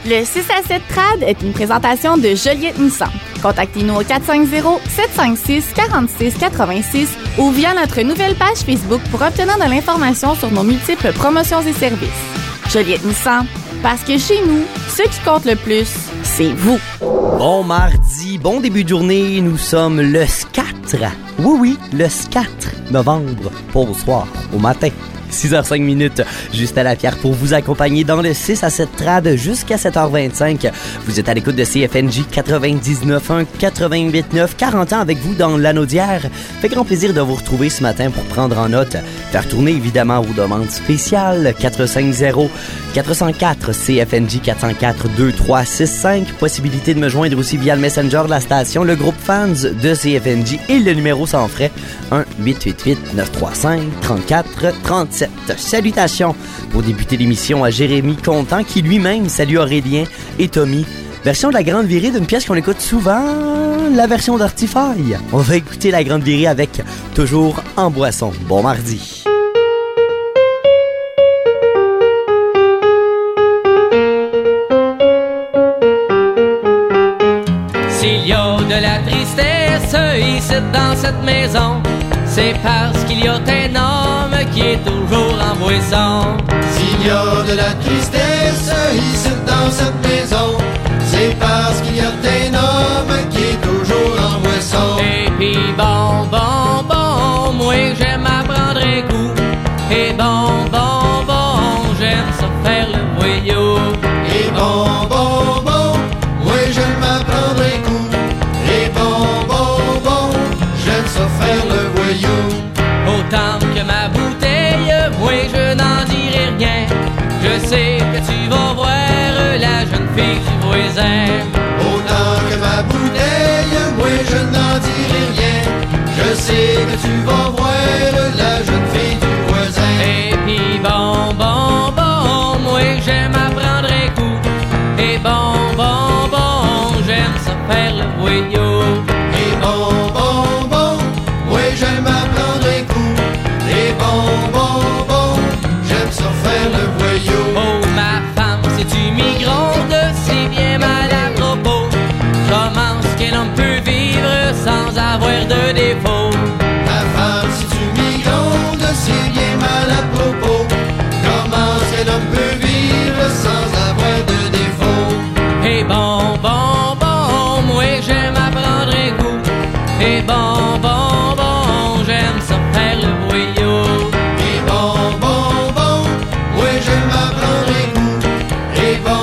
Le 6 à 7 Trad est une présentation de Joliette Nissan. Contactez-nous au 450-756-4686 ou via notre nouvelle page Facebook pour obtenir de l'information sur nos multiples promotions et services. Joliette Nissan, parce que chez nous, ce qui compte le plus, c'est vous. Bon mardi, bon début de journée, nous sommes le 4. Oui, le 4 novembre, pour au soir, au matin. 6h05, juste à la pierre pour vous accompagner dans le 6 à 7 Trad jusqu'à 7h25. Vous êtes à l'écoute de CFNJ 99.1, 88.9, 40 ans avec vous dans l'Anaudière. Fait grand plaisir de vous retrouver ce matin pour prendre en note, faire tourner évidemment vos demandes spéciales 450-404, CFNJ 404-2365. Possibilité de me joindre aussi via le Messenger de la station, le groupe fans de CFNJ et le numéro sans frais 1-888-935-34-37. Salutations pour débuter l'émission à Jérémy Contant qui lui-même salue Aurélien et Tommy. Version de la Grande Virée d'une pièce qu'on écoute souvent, la version d'Artifaille. On va écouter la Grande Virée avec Toujours en boisson. Bon mardi. S'il y a de la tristesse ici dans cette maison, c'est parce qu'il y a un homme qui est toujours en boisson. S'il y a de la tristesse ici dans cette maison, c'est parce qu'il y a un homme qui est toujours en boisson. Et puis bon, moi j'aime apprendre un coup. Et bon, j'aime ça faire le voyou. Et bon, moi j'aime apprendre un coup. Et bon, j'aime ça faire le voyou. Autant que ma bouteille, moi je n'en dirai rien. Je sais que tu vas voir la jeune fille du voisin. Autant que ma bouteille, moi je n'en dirai rien. Je sais que tu vas voir la jeune fille du voisin. Et puis bon, moi j'aime apprendre un coup. Et bon, j'aime ça faire le voyou. Et bon, moi j'aime apprendre un coup. Et bon, j'aime ça faire le voyou. Oh ma femme, si tu migrondes, c'est bien mal à propos. Comment est-ce qu'un homme peut vivre sans avoir de défaut? Ma femme, si tu migrondes, c'est bien mal à propos. Comment est-ce qu'un homme peut vivre sans avoir de défaut? Et bon, moi j'aime apprendre un coup. Et bon, j'aime ça faire le voyou. Et bon, moi j'aime apprendre un coup. Et bon,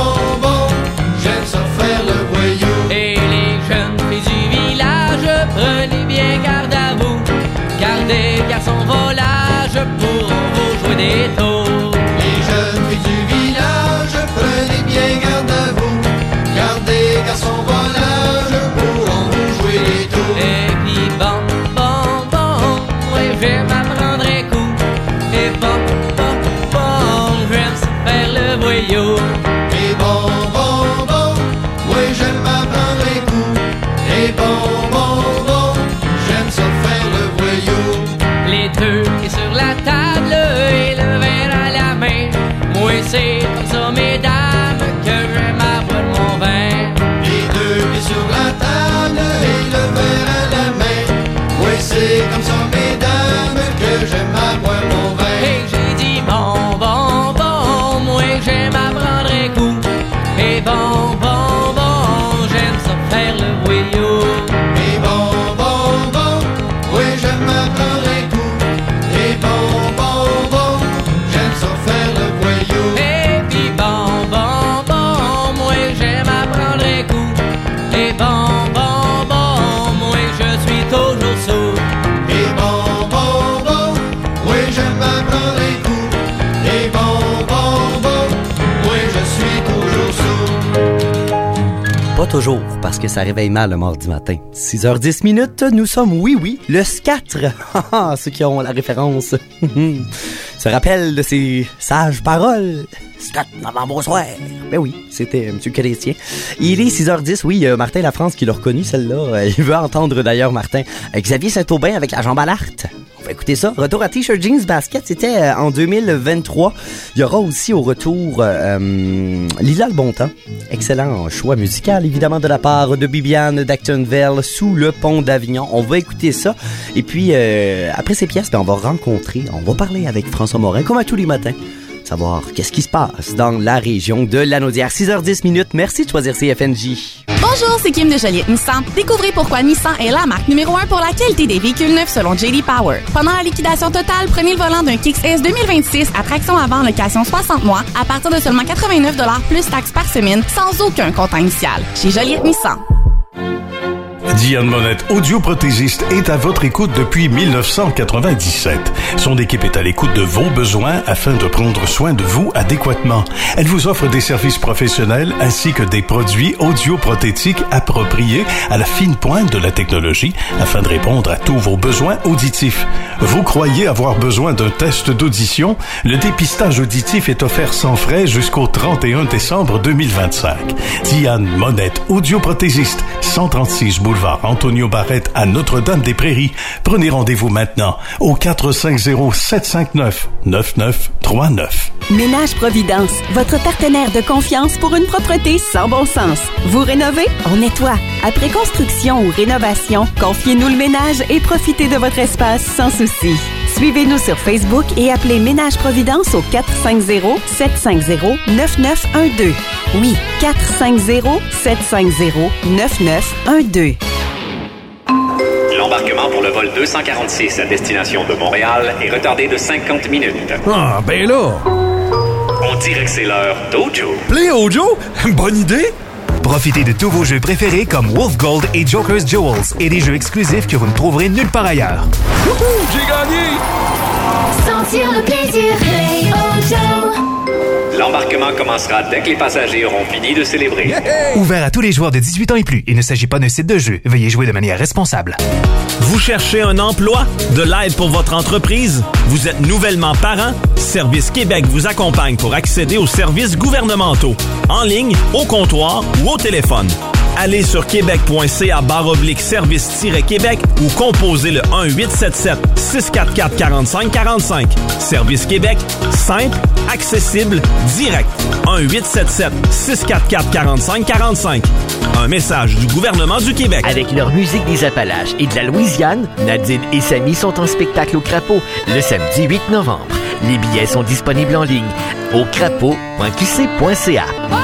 j'aime ça faire le voyou. Et les jeunes filles du village, prenez bien garde à vous. Gardez garçon volage pour vous jouer des tours. Les jeunes filles du village, prenez bien garde à vous. Gardez garçon volage pour en vous jouer les tours. Et puis bon, moi j'aime apprendre un coup. Et bon, j'aime ça faire le voyou. Et bon, moi j'aime apprendre un coup. Et bon, j'aime ça faire le voyou. Les deux pieds sur la table et le verre à la main. Moi c'est comme ça mesdames que j'aime avoir mon vin. Les deux pieds sur la table et le verre à la main. Oui, c'est comme ça, mesdames, que j'aime avoir mon vin. Et j'ai dit bon, moi j'aime apprendre un coup. Et bon, j'aime ça faire le voyou. Et bon, oui, j'aime apprendre un coup. Et bon, j'aime ça faire le voyou. Et puis bon, moi j'aime apprendre un coup. Et bon, moi je suis toujours sourd. Et bon, oui, j'aime apprendre un coup. Et bon, oui, je suis toujours sourd. Pas toujours, parce que ça réveille mal le mardi matin. 6h10, nous sommes, oui, le 4. Ceux qui ont la référence se rappellent de ces sages paroles. 4 novembre au soir. Ben oui, c'était M. Chrétien. Il est 6h10, oui, Martin Lafrance qui l'a reconnu, celle-là. Il veut entendre d'ailleurs Martin. Xavier Saint-Aubin avec la jambe à l'arte. On Écoutez ça, retour à T-shirt Jeans Basket, c'était en 2023. Il y aura aussi au retour Lila le Bon Temps. Excellent choix musical, évidemment, de la part de Bibiane d'Actonville, Sous le pont d'Avignon. On va écouter ça. Et puis, après ces pièces, on va parler avec François Morin, comme à tous les matins. Savoir qu'est-ce qui se passe dans la région de Lanaudière. 6h10. Merci de choisir CFNJ. Bonjour, c'est Kim de Joliette Nissan. Découvrez pourquoi Nissan est la marque numéro 1 pour la qualité des véhicules neufs selon J.D. Power. Pendant la liquidation totale, prenez le volant d'un Kicks S 2026 à traction avant location 60 mois à partir de seulement 89$ plus taxes par semaine sans aucun comptant initial. Chez Joliette Nissan. Diane Monette, audioprothésiste, est à votre écoute depuis 1997. Son équipe est à l'écoute de vos besoins afin de prendre soin de vous adéquatement. Elle vous offre des services professionnels ainsi que des produits audioprothétiques appropriés à la fine pointe de la technologie afin de répondre à tous vos besoins auditifs. Vous croyez avoir besoin d'un test d'audition? Le dépistage auditif est offert sans frais jusqu'au 31 décembre 2025. Diane Monette, audioprothésiste, 136 boulevard Antonio Barrette à Notre-Dame-des-Prairies. Prenez rendez-vous maintenant au 450-759-9939. Ménage Providence, votre partenaire de confiance pour une propreté sans bon sens. Vous rénovez? On nettoie. Après construction ou rénovation, confiez-nous le ménage et profitez de votre espace sans souci. Suivez-nous sur Facebook et appelez Ménage Providence au 450-750-9912. Oui, 450-750-9912. L'embarquement pour le vol 246 à destination de Montréal est retardé de 50 minutes. Ah, ben là! On dirait que c'est l'heure d'Ojo. Play Ojo? Bonne idée! Profitez de tous vos jeux préférés comme Wolf Gold et Joker's Jewels et des jeux exclusifs que vous ne trouverez nulle part ailleurs. Wouhou! J'ai gagné! Sentir le plaisir, Play Ojo. L'embarquement commencera dès que les passagers auront fini de célébrer. Yeah! Ouvert à tous les joueurs de 18 ans et plus. Il ne s'agit pas d'un site de jeu. Veuillez jouer de manière responsable. Vous cherchez un emploi? De l'aide pour votre entreprise? Vous êtes nouvellement parent? Service Québec vous accompagne pour accéder aux services gouvernementaux. En ligne, au comptoir ou au téléphone. Allez sur québec.ca/service-québec ou composez le 1-877-644-4545. Service Québec, simple, accessible, direct. 1-877-644-4545. Un message du gouvernement du Québec. Avec leur musique des Appalaches et de la Louisiane, Nadine et Samy sont en spectacle au Crapaud le samedi 8 novembre. Les billets sont disponibles en ligne au crapaud.qc.ca.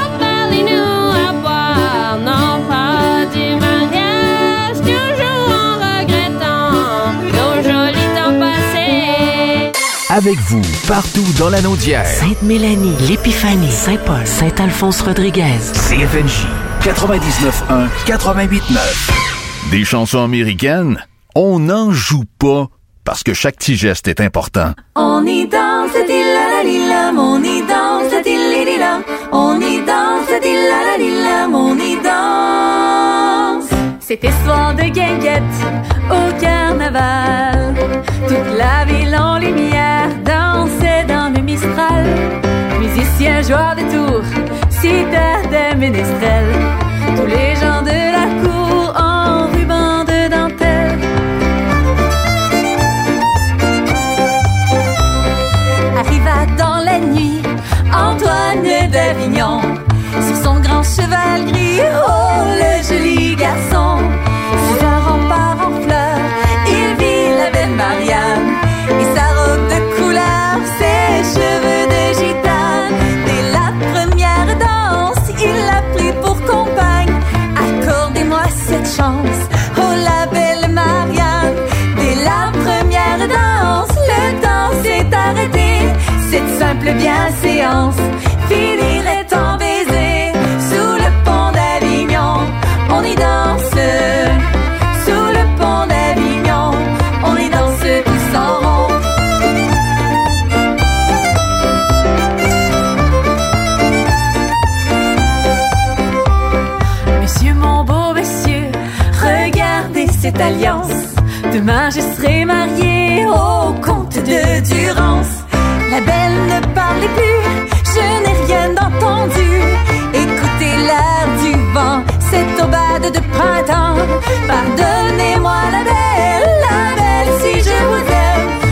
Avec vous, partout dans la Naudière. Sainte-Mélanie, l'Épiphanie, Saint-Paul, Saint-Alphonse-Rodriguez. CFNJ 99.1, 88.9. Des chansons américaines, on n'en joue pas parce que chaque petit geste est important. On y danse, di-la-la-di-lam, on y danse, di-li-di-lam, on y danse, di-la-la-di-lam, on y danse. C'était soir de guinguette au carnaval. Toute la ville en lumière dansait dans le Mistral. Musiciens, joueurs de tours, citèrent des ménestrels. Tous les gens de la cour en ruban de dentelle. Arriva dans la nuit Antoine d'Avignon sur son grand cheval gris. Oh, le joli garçon! Sous un rempart en fleurs, il vit la belle Marianne et sa robe de couleur, ses cheveux de gitane. Dès la première danse, il l'a pris pour compagne. Accordez-moi cette chance, oh la belle Marianne. Dès la première danse, le temps s'est arrêté. Cette simple bienséance finirait en baiser. Sous le pont d'Avignon, on y danse. Sous le pont d'Avignon, on y danse tous en rond. Monsieur, mon beau monsieur, regardez cette alliance. Demain je serai mariée au comte de Durance. La belle ne parlait plus, je n'ai rien entendu. Écoutez l'air du vent, cette aubade de printemps. Pardonnez-moi la belle, si je vous aime.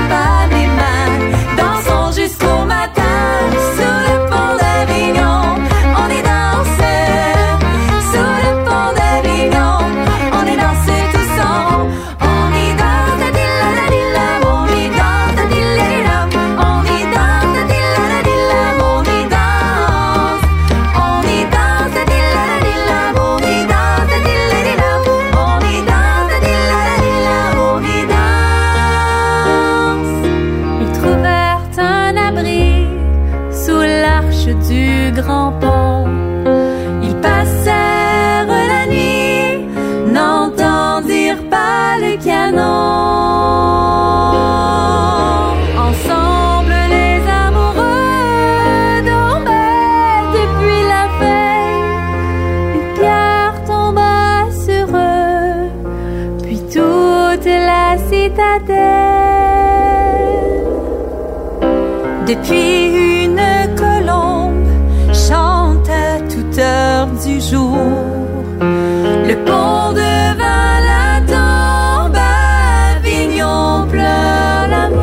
pas mes mains. Dansons jusqu'au matin sous le pont d'Avignon. On y danse sous le pont d'Avignon. On y danse tous en rond. On y danse da dilla da dilla. On y danse da dilla dilla. On y danse da dilla da dilla. On y danse. On y danse da dilla da dilla. On y danse da dilla dilla. On y danse da dilla da dilla. On y danse. Ils trouvèrent un abri sous l'arche du grand pont. Ils passèrent la nuit, n'entendirent pas le canon. Ensemble les amoureux dormaient depuis la veille. Une pierre tomba sur eux, puis toute la citadelle. Depuis une colombe chante à toute heure du jour. Le pont devint la tombe, Avignon pleure l'amour.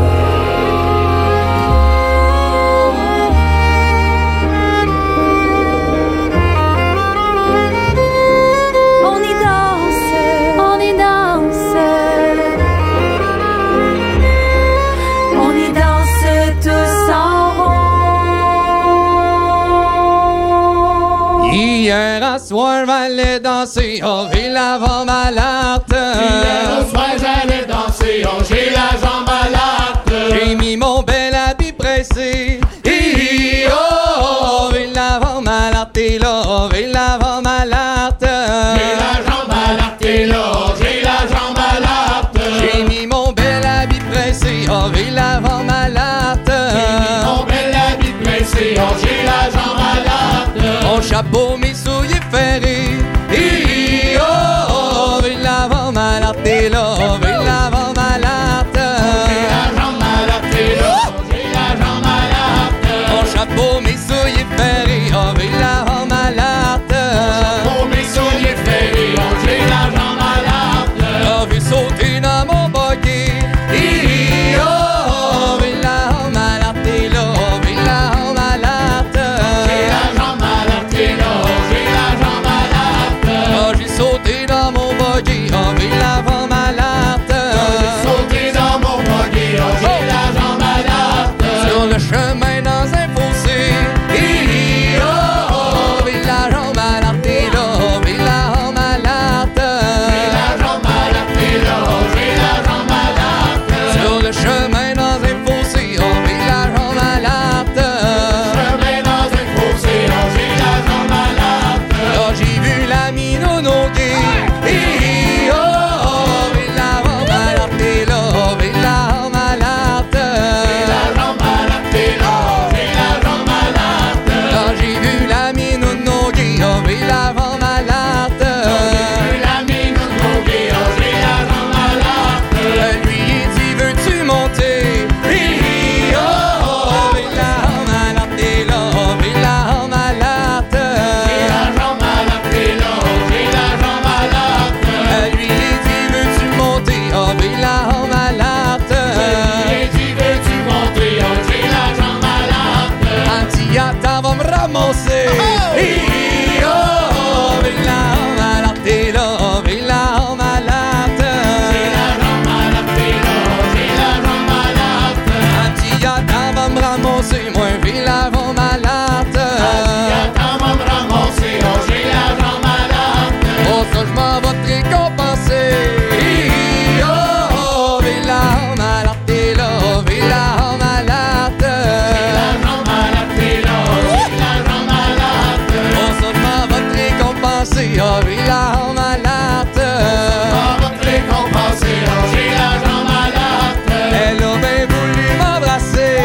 On y danse, on y danse. On y danse tous en rond. Hier à soir, j'allais danser au Ville-avant-Malarte. Hier au soir, j'allais danser, oh, j'ai la jambe à l'arte. J'ai mis mon bel habit pressé. Hi, oh, Ville-avant-Malarte est là, Ville-avant-Malarte. J'ai la jambe à l'arte, et là, j'ai la jambe à l'arte. J'ai mis mon bel habit pressé, oh, Ville-avant-Malarte. J'ai mis mon bel habit pressé, oh, j'ai la jambe à l'arte. Mon chapeau, mes souliers ferrés. Hi, oh, oh, Ville-avant-Malarte est là, Ville-avant-Malarte. J'ai la jambe à l'arte, et là, j'ai la jambe à l'arte. Mon chapeau, mes souliers ferrés, oh, Ville-avant-Malarte. Pour mes souliers ferrés, oh, j'ai la jambe à l'arte. J'ai vu sauter dans mon buggy. Hi, oh, oh, Ville-avant-Malarte est là, Ville-avant-Malarte. J'ai la jambe à l'arte, et là, j'ai la jambe à l'arte. J'ai sauté dans mon buggy, oh, Ville-avant-Malarte. J'ai sauté dans mon buggy, oh, j'ai la jambe à l'arte. Sur le chemin dans un fossé. Hi, oh, oh, Ville-avant-Malarte est là, Ville-avant-Malarte. J'ai la jambe à l'arte, et là, j'ai la jambe à l'arte. Sur le chemin dans un fossé, oh, Ville-avant-Malarte. Chemin dans un fossé, oh, j'ai la jambe à l'arte. Là, j'ai vu la mine au noguet. Hi, oh, oh, Ville-avant-Malarte est là, Ville-avant-Malarte. J'ai la jambe à l'arte, et là, j'ai la jambe à l'arte. Là, j'ai vu la mine au noguet, oh, Ville-avant-Malarte. J'ai vu la mine au noguet, oh, j'ai la jambe à l'arte. Lui, il dit, veux-tu monter? Hi, oh, oh, Ville-avant-Malarte est là, Ville-avant-Malarte. J'ai la jambe à l'arte, et là, j'ai la jambe à l'arte. Lui, il dit, veux-tu monter? Oh, Ville-avant-Malarte. J'ai dit, veux-tu monter, oh, j'ai la jambe à l'arte. Anti-attends, va me ramasser. Hi, oh, oh, Ville-avant-Malarte est là, Ville-avant-Malarte. J'ai la jambe à l'arte, et là, j'ai la jambe à l'arte. Anti-attends, va me ramasser, moi, Ville-avant-Malarte. Attends, va me ramasser, oh, j'ai la jambe à l'arte. Oh, ça, je m'en vais te récompenser. Hi, oh, oh, Ville-avant-Malarte est là, Ville-avant-Malarte. J'ai la jambe à l'arte, et là, j'ai la jambe à l'arte. Oh, ça, je m'en vais te récompenser, oh, Ville-avant-Malarte. On va te récompenser, oh, j'ai la jambe à l'arte. Elle a bien voulu m'embrasser.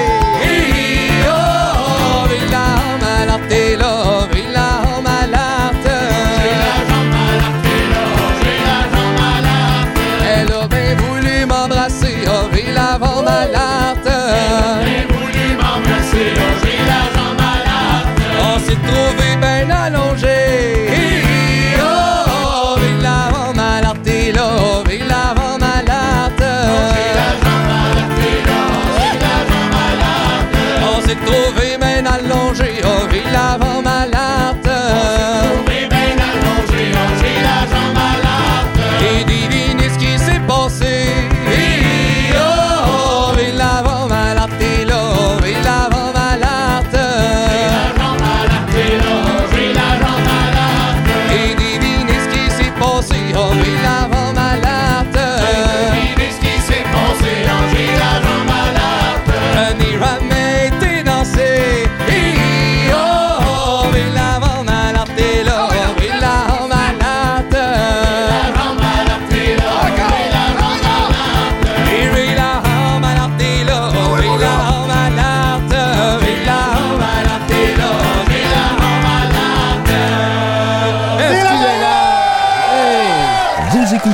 Hi, oh, oh, Ville-avant-Malarte est là, Ville-avant-Malarte. J'ai la jambe à l'arte, et là, j'ai la jambe à l'arte. Elle a bien voulu m'embrasser, oh, Ville-avant-Malarte. J'ai voulu m'embrasser, oh, j'ai la jambe à l'arte. On s'est trouvé bien allongé. Hi, oh, oh, Ville-avant-Malarte est là, Ville-avant-Malarte. J'ai la jambe à l'arte, et là,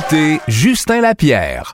écoutez Justin Lapierre.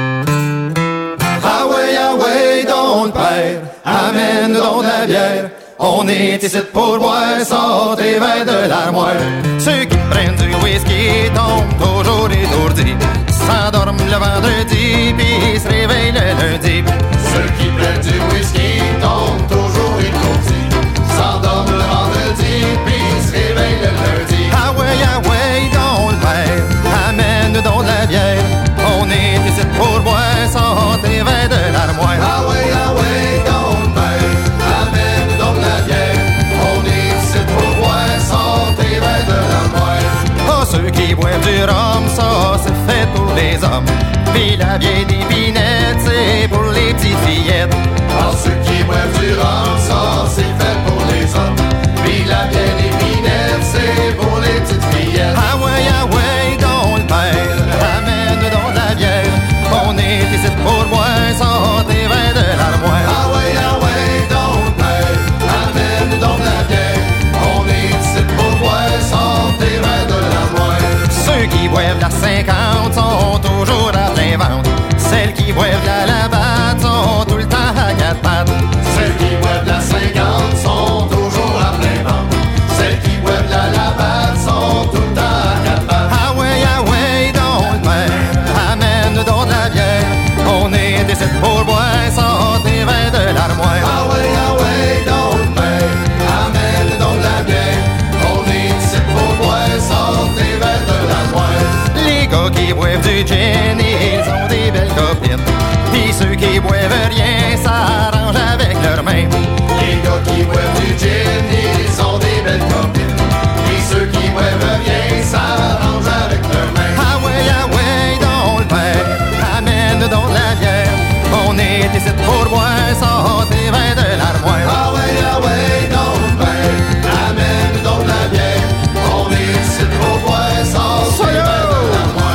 Ah ouais, donc père, amène donc la bière. On est ici pour boire, sort tes verres de l'armoire. Ceux qui prennent du whisky tombent toujours étourdis, s'endorment le vendredi, puis se réveillent le lundi. Ceux qui prennent du whisky tombent toujours étourdis, s'endorment le vendredi, puis se réveillent le lundi. Ah ouais, donc le père, amène donc de la bière. On est ici pour boire, sort tes verres de l'armoire. Ah ouais, donc le père, amène donc de la bière. On est ici pour boire, sort tes verres de l'armoire. Ah, ceux qui boivent du rhum, ça c'est fait pour les hommes. Puis la vieille d'épinette, c'est pour les petites fillettes. Ah, ceux qui boivent du rhum, ça c'est fait pour les hommes. Puis la vieille d'épinette, c'est pour les petites fillettes. Ah ouais, donc le père, amène donc de la bière. On est ici pour boire, sort tes verres de l'armoire. Ah ouais, donc le père, amène donc de la bière. On est ici pour boire, sort tes verres de l'armoire. Ceux qui boivent la 50 sont toujours à plein ventre. Celles qui boivent la lavade sont tout le temps à quatre pattes. Celles qui boivent la 50 sont toujours à plein ventre. Celles qui boivent la lavade sont tout le temps à quatre pattes. Ah ouais, donc le père, amène donc de la bière. On est ici pour boire, sort tes verres de l'armoire. Ah ouais, donc le père, amène donc de la bière. On est ici pour boire, sort tes verres de l'armoire. Les gars qui boivent du gin, ils ont des belles copines. Pis ceux qui boivent rien, s'arrangent avec leurs mains. Les gars qui boivent du gin, ils ont des belles copines. Pis ceux qui boivent rien, s'arrangent avec leurs mains. Ah ouais, donc le père, amène donc de la bière. On est ici pour boire, sort tes verres de l'armoire. Ah ouais, donc le père, amène donc de la bière. On est ici pour boire, sort tes verres de l'armoire.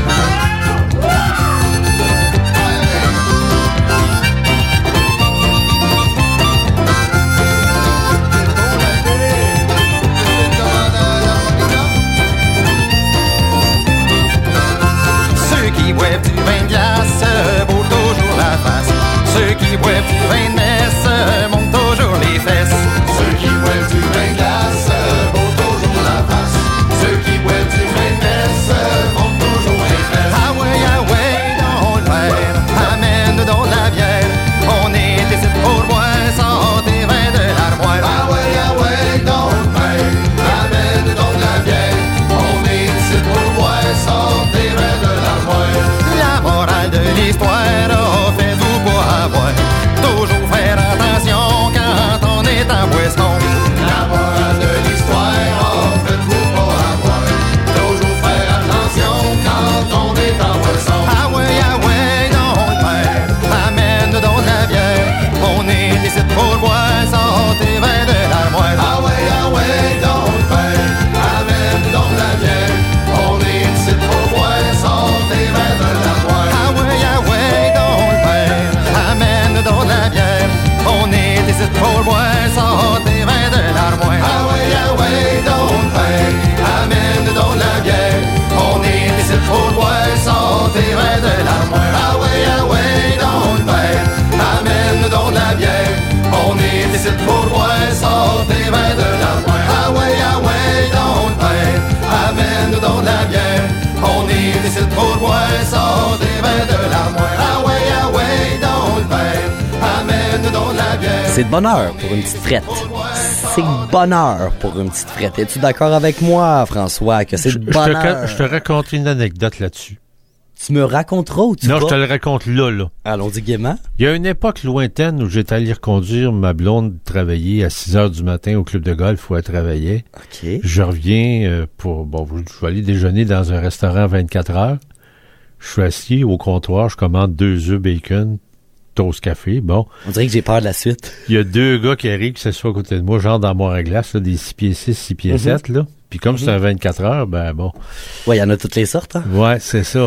Ceux qui boivent du vin de glace se bourrent toujours la face. Ceux qui boivent du vin de messe montent toujours les fesses. Ceux qui boivent du vin de glace se bourrent toujours la face. Ceux qui boivent du vin de messe montent toujours les fesses. Ah ouais, donc le père, amène donc de la bière. On est ici pour boire, sort tes verres de l'armoire. Ah ouais, donc le père, amène donc de la bière. On est ici pour boire, sort tes verres de l'armoire. La morale de l'histoire, oh, faites-vous pas avoir. Toujours faire attention quand on est en boisson. La morale de l'histoire, oh, faites-vous pas avoir. Toujours faire attention quand on est en boisson. Ah ouais, donc le père, amène donc de la bière. On est ici pour boire, sort tes verres de l'armoire. Ah ouais, donc le père, amène donc de la bière. On est ici pour boire, sort tes verres de l'armoire. Ah ouais, donc le père, amène donc de la bière. On est ici pour boire, sort tes verres de l'armoire. Ah ouais, donc le père, amène donc de la bière. On est ici pour boire, sort tes verres de l'armoire. Ah ouais, donc le père, amène donc de la bière. On est ici pour boire, sort tes verres de l'armoire. Ah ouais, donc le père, amène donc de la bière. On est ici pour boire, sort tes verres de l'armoire. Ah ouais, donc le père, amène donc de la bière. C'est de bonheur pour une petite frette. C'est de bonheur pour une petite frette. Es-tu d'accord avec moi, François, que c'est de bonheur? Je te raconte une anecdote là-dessus. Tu me raconteras ou tu Non, vas? je te le raconte là. Allons-y gaiement. Il y a une époque lointaine où j'étais allé reconduire ma blonde travailler à 6 heures du matin au club de golf où elle travaillait. OK. Je reviens je vais aller déjeuner dans un restaurant 24 heures. Je suis assis au comptoir, je commande 2 œufs bacon, toast café, bon. On dirait que j'ai peur de la suite. Il y a 2 gars qui arrivent, qui s'assoient à côté de moi, genre dans mon à glace, là, des 6 pieds 6, 6 pieds 7, là. Puis comme c'est un 24 heures, ben bon. Ouais, il y en a toutes les sortes, hein? Ouais, c'est ça.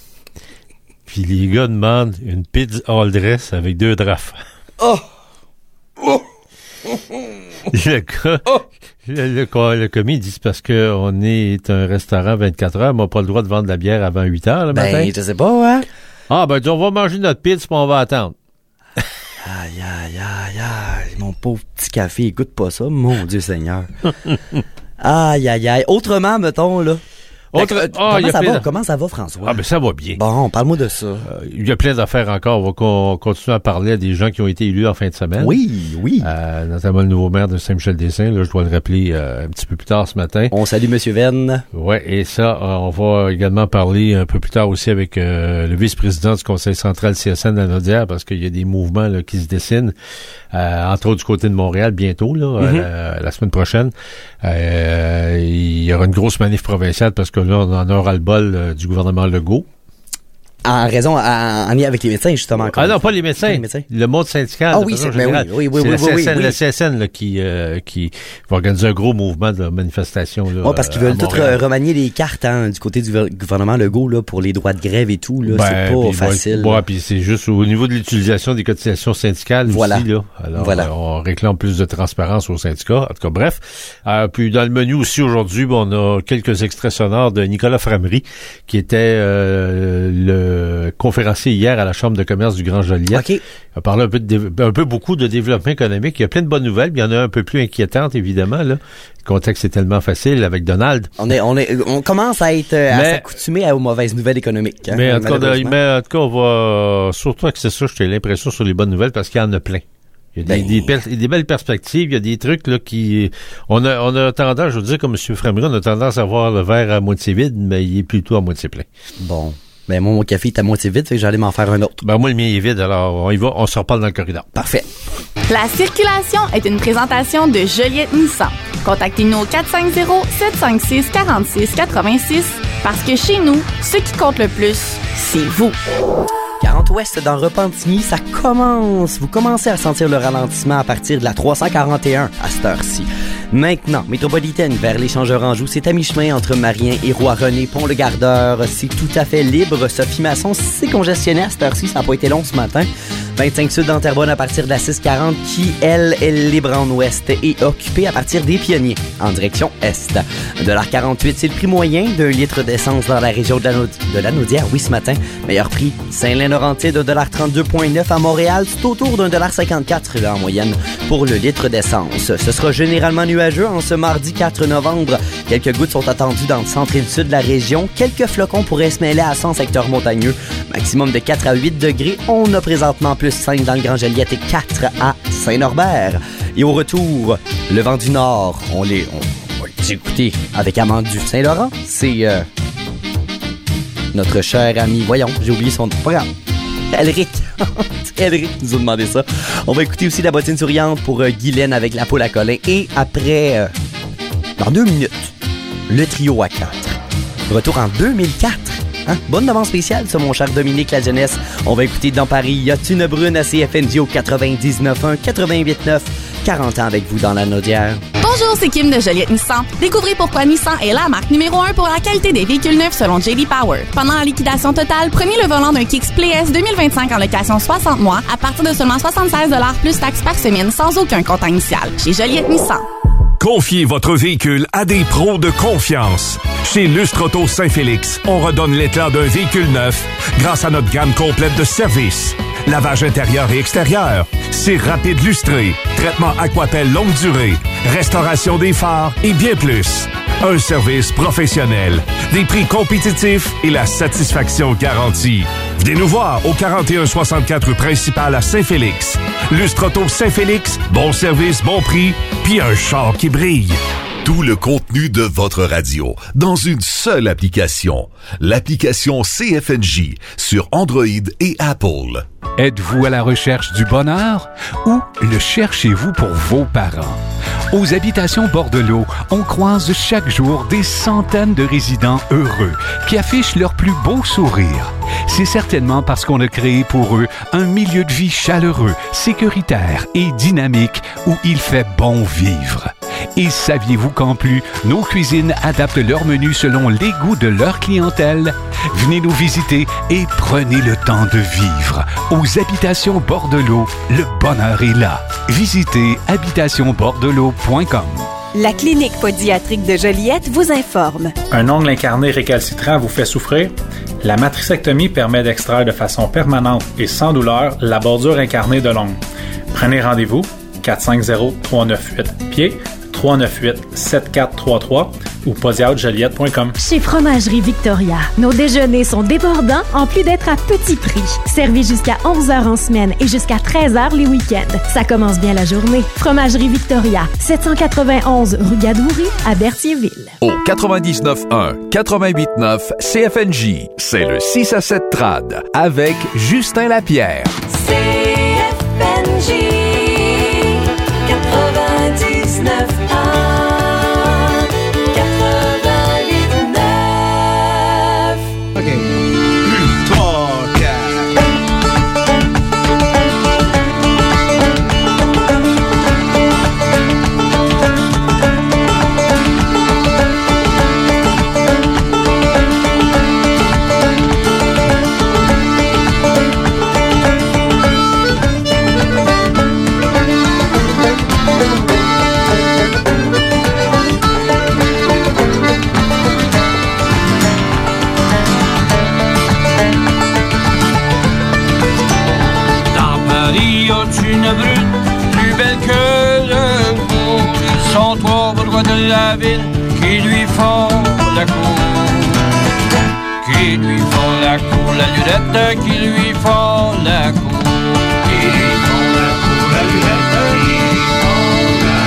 Puis les gars demandent une pizza all dress avec 2 drafts. Oh! Oh! Le gars, Le commis dit c'est parce qu'on est un restaurant 24 heures, mais on n'a pas le droit de vendre de la bière avant 8 heures le matin. Ben, je sais pas, hein? Ah, ben, on va manger notre pizza, puis on va attendre. Aïe, aïe, aïe, aïe, mon pauvre petit café, écoute pas ça, mon Dieu Seigneur. Aïe, aïe, aïe. Autrement, mettons, là. Comment ça va, François? Ah, ben ça va bien. Bon, parle-moi de ça. Il y a plein d'affaires encore. On va continuer à parler à des gens qui ont été élus en fin de semaine. Oui. Notamment le nouveau maire de Saint-Michel-des-Saints. Là, je dois le rappeler un petit peu plus tard ce matin. On salue M. Venn. Ouais, et ça, on va également parler un peu plus tard aussi avec le vice-président du Conseil central CSN de la Naudière, parce qu'il y a des mouvements là, qui se dessinent, entre autres du côté de Montréal, bientôt, là, la semaine prochaine. Il y aura une grosse manif provinciale parce que là, on en aura le bol du gouvernement Legault. En raison, en lien avec les médecins, justement. Ah non, pas les médecins. Le monde syndical. Ah oui, c'est le CSN là, qui va organiser un gros mouvement de manifestation. Oui, parce qu'ils veulent tout remanier les cartes du côté du gouvernement Legault là, pour les droits de grève et tout. Là, c'est pas facile. Ouais, puis c'est juste au niveau de l'utilisation des cotisations syndicales aussi. Là. Alors, on réclame plus de transparence aux syndicats. En tout cas, bref. Puis dans le menu aussi aujourd'hui, on a quelques extraits sonores de Nicolas Framery, qui était le conférencier hier à la Chambre de commerce du Grand Joliette. Okay. Il a parlé un peu beaucoup de développement économique. Il y a plein de bonnes nouvelles, mais il y en a un peu plus inquiétantes, évidemment. Là. Le contexte est tellement facile avec Donald. On commence à être à s'accoutumer aux mauvaises nouvelles économiques. Hein, mais en tout cas, on va surtout axer ça, j'ai l'impression, sur les bonnes nouvelles, parce qu'il y en a plein. Il y a des belles perspectives, il y a des trucs là qui... On a tendance, je veux dire, comme M. Framery, on a tendance à voir le verre à moitié vide, mais il est plutôt à moitié plein. Bon. Ben, moi, mon café est à moitié vide, fait que j'allais m'en faire un autre. Ben, moi, le mien est vide, alors on y va, on se reparle dans le corridor. Parfait. La circulation est une présentation de Joliette Nissan. Contactez-nous au 450-756-4686 parce que chez nous, ce qui compte le plus, c'est vous. 40 Ouest dans Repentigny, ça commence. Vous commencez à sentir le ralentissement à partir de la 341 à cette heure-ci. Maintenant, métropolitaine vers l'échangeur-Anjou, c'est à mi-chemin entre Marien et Roi-René, Pont-le-Gardeur. C'est tout à fait libre. Sophie Masson, c'est congestionné à cette heure-ci. Ça n'a pas été long ce matin. 25 Sud dans Terrebonne à partir de la 640 qui, elle, est libre en ouest et occupée à partir des Pionniers en direction est. 1,48 $, c'est le prix moyen d'un litre d'essence dans la région de la Naudière. Oui, ce matin, meilleur prix. Saint-Laurentide, 1,32,9 $. À Montréal, c'est autour d'1,54 $ en moyenne pour le litre d'essence. Ce sera généralement nuageux en ce mardi 4 novembre. Quelques gouttes sont attendues dans le centre et le sud de la région. Quelques flocons pourraient se mêler à 100 secteurs montagneux. Maximum de 4 à 8 degrés. On a présentement plus 5 dans le Grand Joliette et 4 à Saint-Norbert. Et au retour, le vent du Nord, on va l'écouter avec Amandu Saint-Laurent. C'est notre cher ami, voyons, j'ai oublié son programme. Elric. Elric nous a demandé ça. On va écouter aussi la bottine souriante pour Guylaine avec la poule à Colin. Et après, dans 2 minutes, le trio à 4. Retour en 2004. Hein? Bonne demande spéciale, ça, mon cher Dominique La Jeunesse. On va écouter dans Paris, y a-tu une brune à CFNJ au 99.1, 88.9, 40 ans avec vous dans la Naudière. Bonjour, c'est Kim de Joliette Nissan. Découvrez pourquoi Nissan est la marque numéro 1 pour la qualité des véhicules neufs selon J.D. Power. Pendant la liquidation totale, prenez le volant d'un Kicks Play S 2025 en location 60 mois à partir de seulement 76 $ plus taxes par semaine sans aucun compte initial. Chez Joliette Nissan. Confiez votre véhicule à des pros de confiance. Chez Lustre Auto Saint-Félix, on redonne l'éclat d'un véhicule neuf grâce à notre gamme complète de services. Lavage intérieur et extérieur, cire rapide lustrée, traitement Aquapel longue durée, restauration des phares et bien plus. Un service professionnel, des prix compétitifs et la satisfaction garantie. Venez nous voir au 4164 rue principale à Saint-Félix. Lustre Auto Saint-Félix, bon service, bon prix, puis un char qui brille. Tout le contenu de votre radio dans une seule application. L'application CFNJ sur Android et Apple. Êtes-vous à la recherche du bonheur ou le cherchez-vous pour vos parents? Aux Habitations Bordelot, on croise chaque jour des centaines de résidents heureux qui affichent leur plus beau sourire. C'est certainement parce qu'on a créé pour eux un milieu de vie chaleureux, sécuritaire et dynamique où il fait bon vivre. Et saviez-vous qu'en plus, nos cuisines adaptent leur menu selon les goûts de leur clientèle? Venez nous visiter et prenez le temps de vivre. Aux Habitations Bordelot, le bonheur est là. Visitez habitationbordelot.com. La clinique pédiatrique de Joliette vous informe. Un ongle incarné récalcitrant vous fait souffrir? La matricectomie permet d'extraire de façon permanente et sans douleur la bordure incarnée de l'ongle. Prenez rendez-vous 450-398-PIED, 398-7433 ou podiatrijoliette.com. Chez Fromagerie Victoria, nos déjeuners sont débordants en plus d'être à petit prix. Servis jusqu'à 11h en semaine et jusqu'à 13h les week-ends. Ça commence bien la journée. Fromagerie Victoria, 791 rue Gadoury à Berthierville. Au 99.1, 88.9 CFNJ, c'est le 6 à 7 trad avec Justin Lapierre. CFNJ 99.1. Une brute plus belle que le jour. Ils sont trois bourgeois de la ville qui lui font la cour. Qui lui font la cour, la lurette qui lui font la cour. Qui lui font la cour, la lurette qui lui font la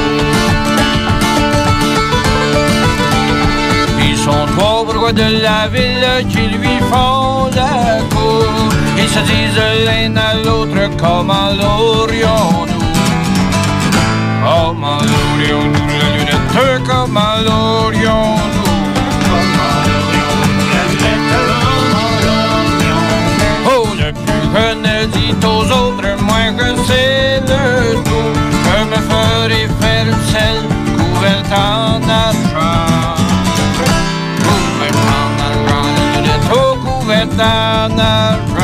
cour. Ils sont trois bourgeois de la ville qui lui font la cour. Ils se disent l'un à l'autre comment l'aurions-nous? Comment l'aurions-nous, la lunette? Comment l'aurions-nous? Comment l'aurions-nous, la lunette? Comment l'aurions-nous? Oh, le plus jeune dit aux autres, moins que c'est le tout. Je me ferai faire une selle couverte en argent. Couverte en argent, la lunette, oh, couverte en argent.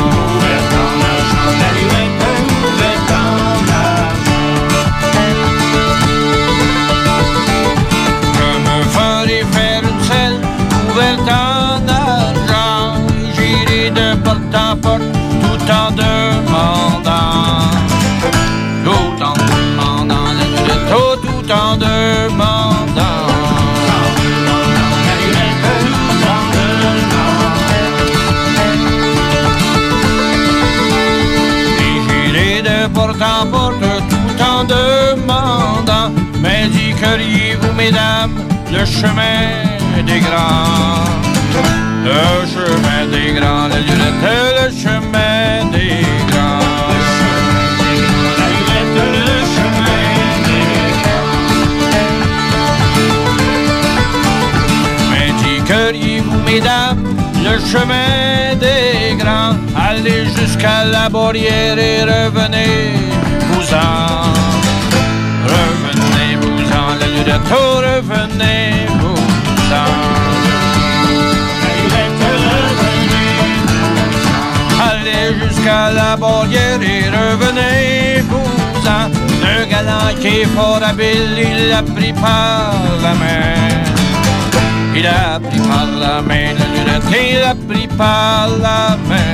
En porte, tout en demandant, tout en demandant, tout en demandant. Et j'irai de porte en porte, tout en demandant. Mais diriez-vous, mesdames, le chemin des grands? Le chemin des grands, la lurette, le chemin des grands. Le chemin des grands, la lurette, le chemin des grands. Mais diriez-vous, mesdames, le chemin des grands? Allez jusqu'à la barrière et revenez-vous-en. Revenez-vous-en, la lurette, oh, revenez-vous-en. Allez jusqu'à la barrière et revenez-vous-en. Le galant qui est fort habile, il l'a pris par la main. Il a pris par la main, la lunette, il l'a pris par la main.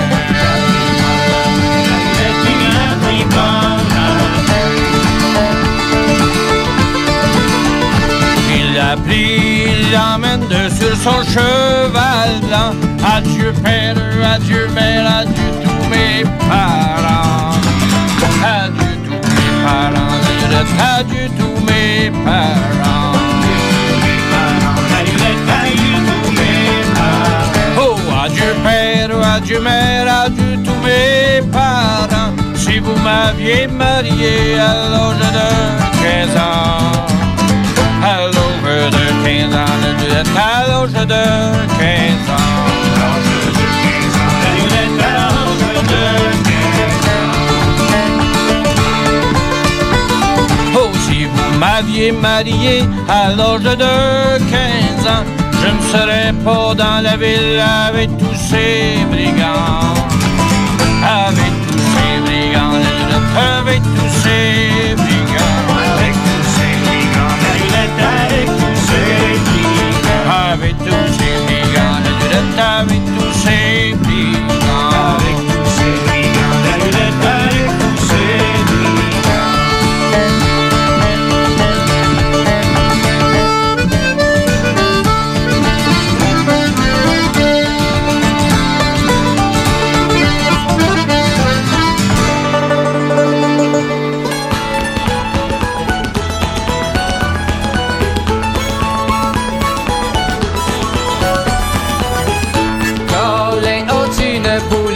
Il l'a pris, il l'emmène sur son cheval blanc. Adieu père, adieu mère, adieu tous mes parents. Adieu tous mes parents, adieu tous mes parents. Oh, adieu père, adieu mère, adieu tous mes parents. Si vous m'aviez marié à l'âge de 15 ans. À l'âge de 15 ans, à l'âge de 15 ans. Oh, si vous m'aviez marié à l'âge de 15 ans, je ne serais pas dans la ville avec tous ces brigands. Avec tous ces brigands, avec tous ces brigands. Avec tous ces brigands.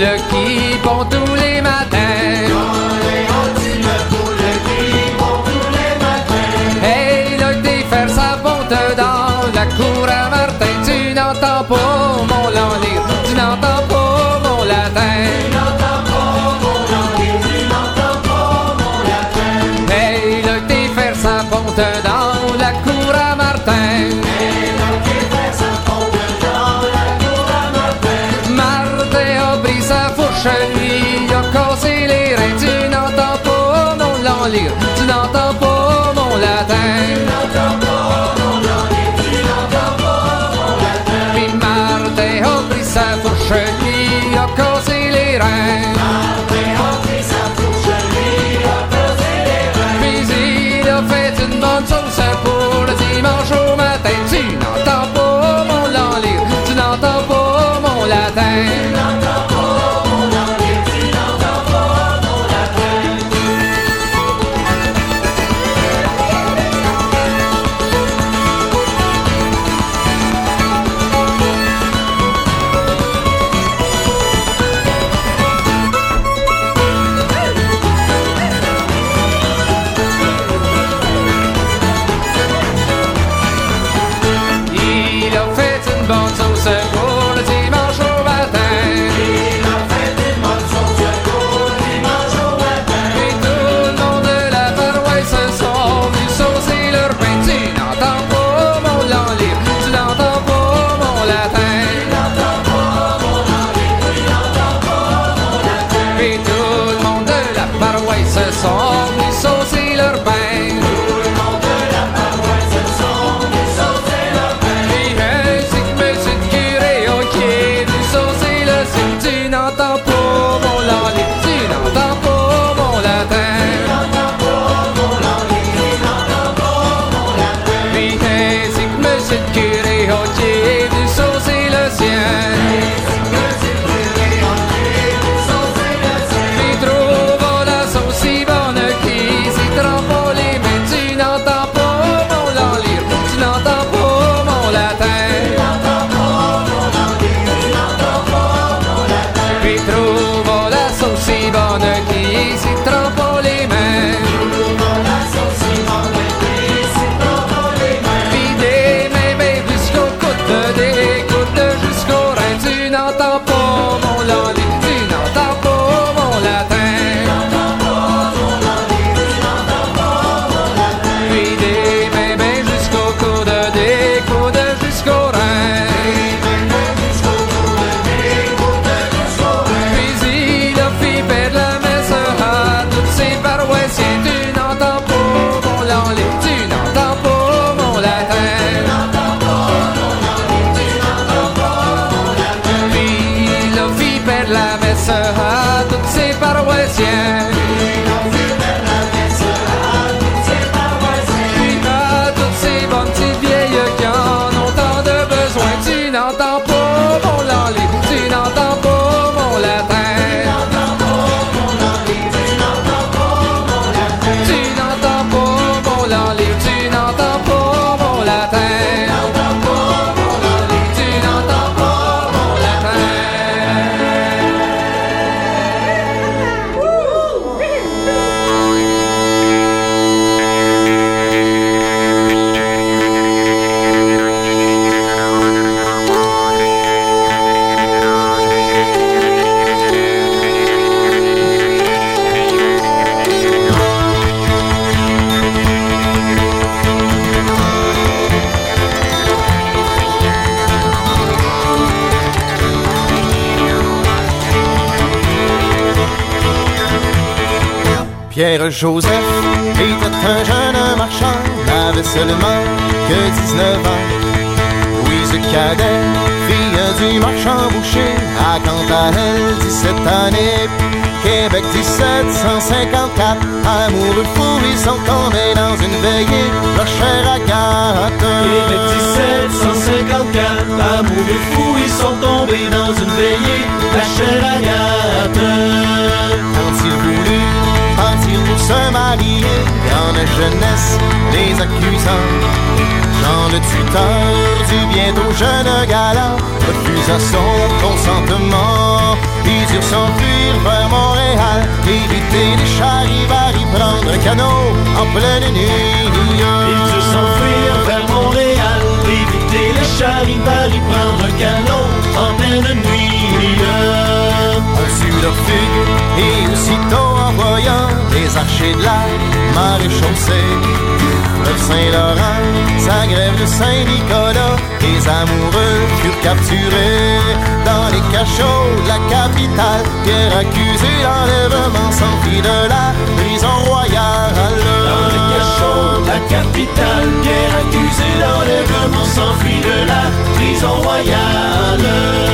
poules qui pond tous les matins. Hey, là, t'es faire sa ponte dans la cour à Martin. Tu n'entends pas mon long lire, tu n'entends pas mon latin. Hey, là, t'es faire sa ponte dans la cour à Martin. Martin a pris sa fourche, lui a cassé les reins. Tu n'entends pas mon long lire, tu n'entends pas mon latin. Puis Martin a pris sa fourche, lui a cassé les reins. Puis il a fait une bonne sauce pour le dimanche au matin. Tu n'entends pas mon long lire, tu n'entends pas mon latin. Il a fait une bonne sauce pour le dimanche au matin. Il a fait une bonne sauce pour le dimanche au matin. Et tout le monde de la paroisse se sont venus saucer leur pain. Tu n'entends pas mon long lire, tu n'entends pas mon latin. Et tout le monde de la paroisse se sont venus saucer leur pain. Tu n'entends pas mon langue, tu n'entends pas mon latin. Puis ainsi que monsieur le curé, qui est venu saucer le sien. Puis trouve la sauce si bonne qui s'y trempe pas les mains. Tu n'entends pas mon langue, tu n'entends pas mon latin. Puis trouve la sauce si bonne qui s'y trempe pas les mains. Puis des mains jusqu'au coude, des coudes jusqu'au rein. Tu n'entends pas mon langue, tu n'entends pas mon latin. Puis des mains jusqu'au coude, des coudes jusqu'au rein. Tu n'entends pas mon langue, tu n'entends pas mon latin. Puis il a fait perdre la messe à tous ses paroissiens. Puis à toutes ces bonnes petites vieilles qui en ont tant de besoin. Tu n'entends pas mon langue, tu n'entends pas mon latin. Tu n'entends pas mon latin. Tu n'entends pas mon latin. Pierre-Joseph était un jeune marchand, n'avait seulement que 19 ans. Louise Cadet, fille du marchand boucher, a quant à elle 17 années. Québec 1754, amoureux fous, ils sont tombés dans une veillée, leur chère Agathe. Québec 1754, amoureux fous, ils sont tombés dans une veillée, la chère Agathe. Ont-ils voulu partir pour se marier? Y'en a jeunesse les accusant. Jean le tuteur du bientôt jeune galant refusa son consentement. Ils durent s'enfuir vers Montréal, éviter les charivari, prendre un canot en pleine nuit. Ils durent s'enfuir vers Montréal, éviter les charivari, prendre un canot en pleine nuit. On sut leur fugue et aussitôt en voyant les archers de la maréchaussée, le Saint-Laurent, sa grève de Saint-Nicolas, les amoureux furent capturés dans les cachots de la capitale. Pierre accusé d'enlèvement s'enfuit de la prison royale. Dans les cachots de la capitale, Pierre accusé d'enlèvement s'enfuit de la prison royale.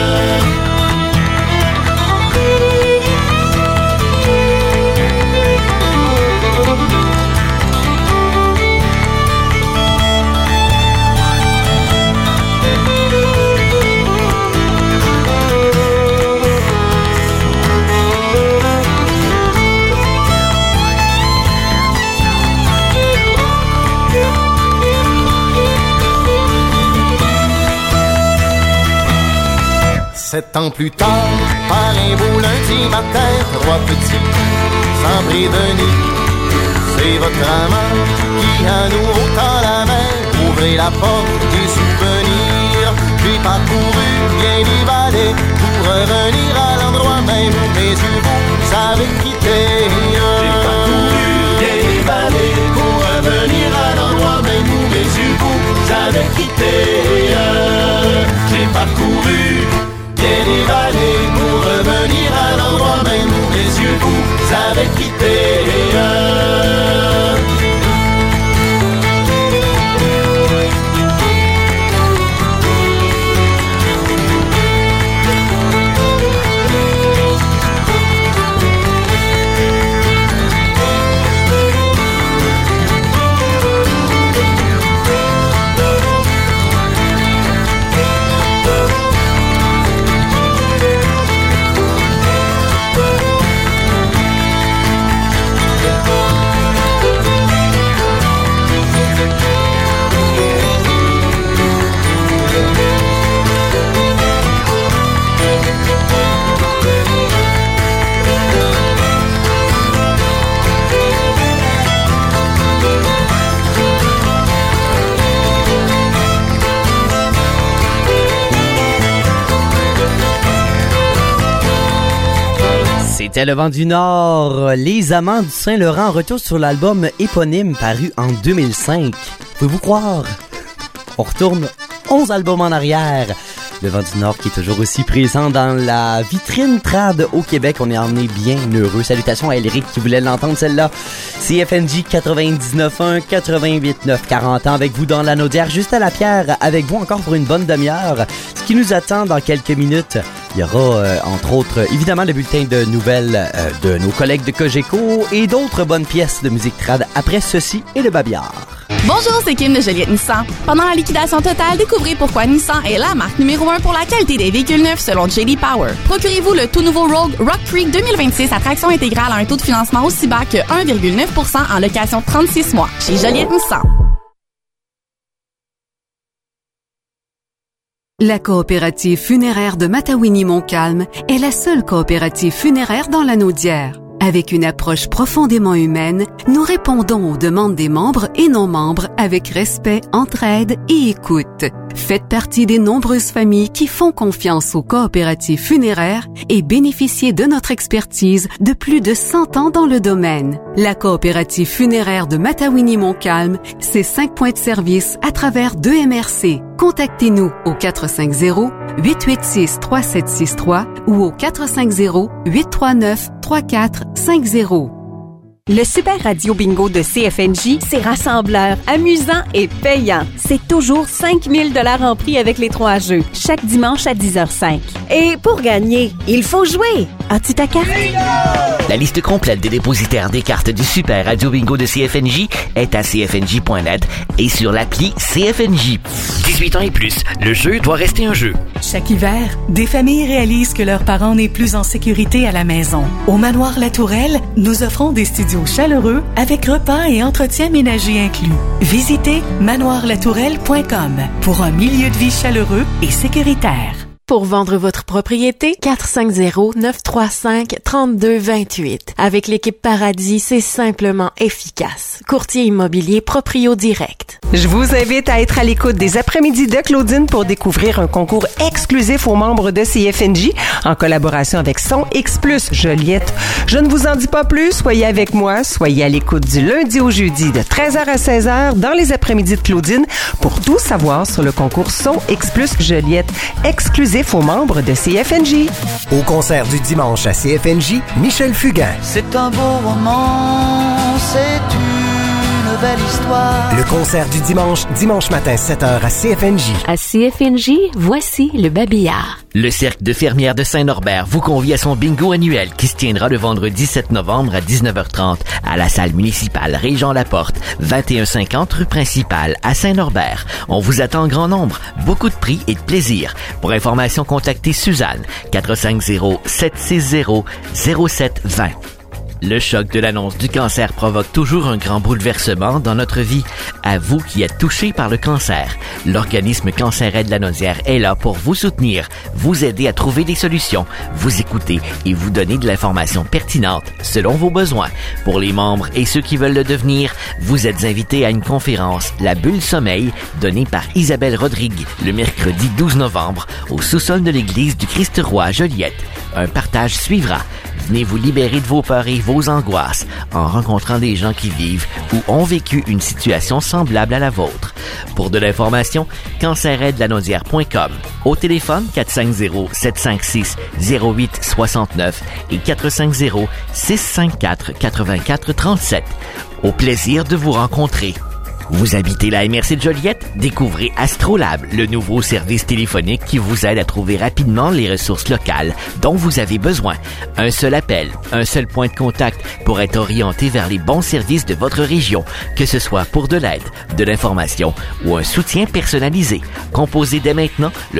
Sept ans plus tard, par un beau lundi matin, trois petits, sans prévenir, c'est votre amant qui à nous ôtend la main. Ouvrez la porte des souvenirs. J'ai parcouru bien des vallées pour revenir à l'endroit même où mes yeux vous avaient quitté. J'ai parcouru bien des vallées pour revenir à l'endroit même où mes yeux vous avaient quitté. J'ai parcouru bien des vallées pour revenir à l'endroit même où mes yeux vous avaient quitté. C'était Le Vent du Nord, Les Amants du Saint-Laurent, retour sur l'album éponyme paru en 2005. Pouvez-vous croire? On retourne 11 albums en arrière. Le Vent du Nord qui est toujours aussi présent dans la vitrine trad au Québec. On est bien heureux. Salutations à Elric qui voulait l'entendre celle-là. CFNJ 99.1, 88.9, 40 ans avec vous dans la Naudière, juste à la Pierre, avec vous encore pour une bonne demi-heure. Ce qui nous attend dans quelques minutes, il y aura entre autres évidemment le bulletin de nouvelles de nos collègues de Cogeco et d'autres bonnes pièces de musique trad après ceci et le babillard. Bonjour, c'est Kim de Joliette Nissan. Pendant la liquidation totale, découvrez pourquoi Nissan est la marque numéro 1 pour la qualité des véhicules neufs selon J.D. Power. Procurez-vous le tout nouveau Rogue Rock Creek 2026 à traction intégrale à un taux de financement aussi bas que 1,9% en location 36 mois chez Joliette Nissan. La coopérative funéraire de Matawini-Montcalm est la seule coopérative funéraire dans la Naudière. Avec une approche profondément humaine, nous répondons aux demandes des membres et non-membres avec respect, entraide et écoute. Faites partie des nombreuses familles qui font confiance aux coopératives funéraires et bénéficiez de notre expertise de plus de 100 ans dans le domaine. La coopérative funéraire de Matawini-Montcalm, c'est 5 points de service à travers 2 MRC. Contactez-nous au 450-886-3763 ou au 450-839-3450. Le Super Radio Bingo de CFNJ, c'est rassembleur, amusant et payant. C'est toujours 5 000 $ en prix avec les 3 jeux, chaque dimanche à 10h05. Et pour gagner, il faut jouer. As-tu ta carte? La liste complète des dépositaires des cartes du Super Radio Bingo de CFNJ est à cfnj.net et sur l'appli CFNJ. 18 ans et plus, le jeu doit rester un jeu. Chaque hiver, des familles réalisent que leurs parents n'est plus en sécurité à la maison. Au Manoir La Tourelle, nous offrons des studios chaleureux avec repas et entretien ménager inclus. Visitez manoirlatourelle.com pour un milieu de vie chaleureux et sécuritaire. Pour vendre votre propriété, 450-935-3228. Avec l'équipe Paradis, c'est simplement efficace. Courtier immobilier Proprio Direct. Je vous invite à être à l'écoute des après-midi de Claudine pour découvrir un concours exclusif aux membres de CFNJ en collaboration avec Son X Plus Joliette. Je ne vous en dis pas plus, soyez avec moi, soyez à l'écoute du lundi au jeudi de 13h à 16h dans les après-midi de Claudine pour tout savoir sur le concours Son X Plus Joliette exclusif aux membres de CFNJ. Au concert du dimanche à CFNJ, Michel Fugain. C'est un beau roman, c'est une belle histoire. Le concert du dimanche matin 7h à CFNJ. À CFNJ, voici le babillard. Le Cercle de fermières de Saint-Norbert vous convie à son bingo annuel qui se tiendra le vendredi 7 novembre à 19h30 à la salle municipale Régent-Laporte, 2150 rue principale à Saint-Norbert. On vous attend en grand nombre, beaucoup de prix et de plaisir. Pour information, contactez Suzanne, 450-760-0720. Le choc de l'annonce du cancer provoque toujours un grand bouleversement dans notre vie. À vous qui êtes touchés par le cancer, l'organisme Cancer-Aide Lanaudière est là pour vous soutenir, vous aider à trouver des solutions, vous écouter et vous donner de l'information pertinente selon vos besoins. Pour les membres et ceux qui veulent le devenir, vous êtes invités à une conférence La Bulle Sommeil donnée par Isabelle Rodrigue le mercredi 12 novembre au sous-sol de l'église du Christ-Roi à Joliette. Un partage suivra. Venez vous libérer de vos peurs et vos angoisses en rencontrant des gens qui vivent ou ont vécu une situation semblable à la vôtre. Pour de l'information, canceraidelanaudière.com. Au téléphone 450-756-0869 et 450-654-8437. Au plaisir de vous rencontrer. Vous habitez la MRC de Joliette? Découvrez Astrolab, le nouveau service téléphonique qui vous aide à trouver rapidement les ressources locales dont vous avez besoin. Un seul appel, un seul point de contact pour être orienté vers les bons services de votre région, que ce soit pour de l'aide, de l'information ou un soutien personnalisé. Composez dès maintenant le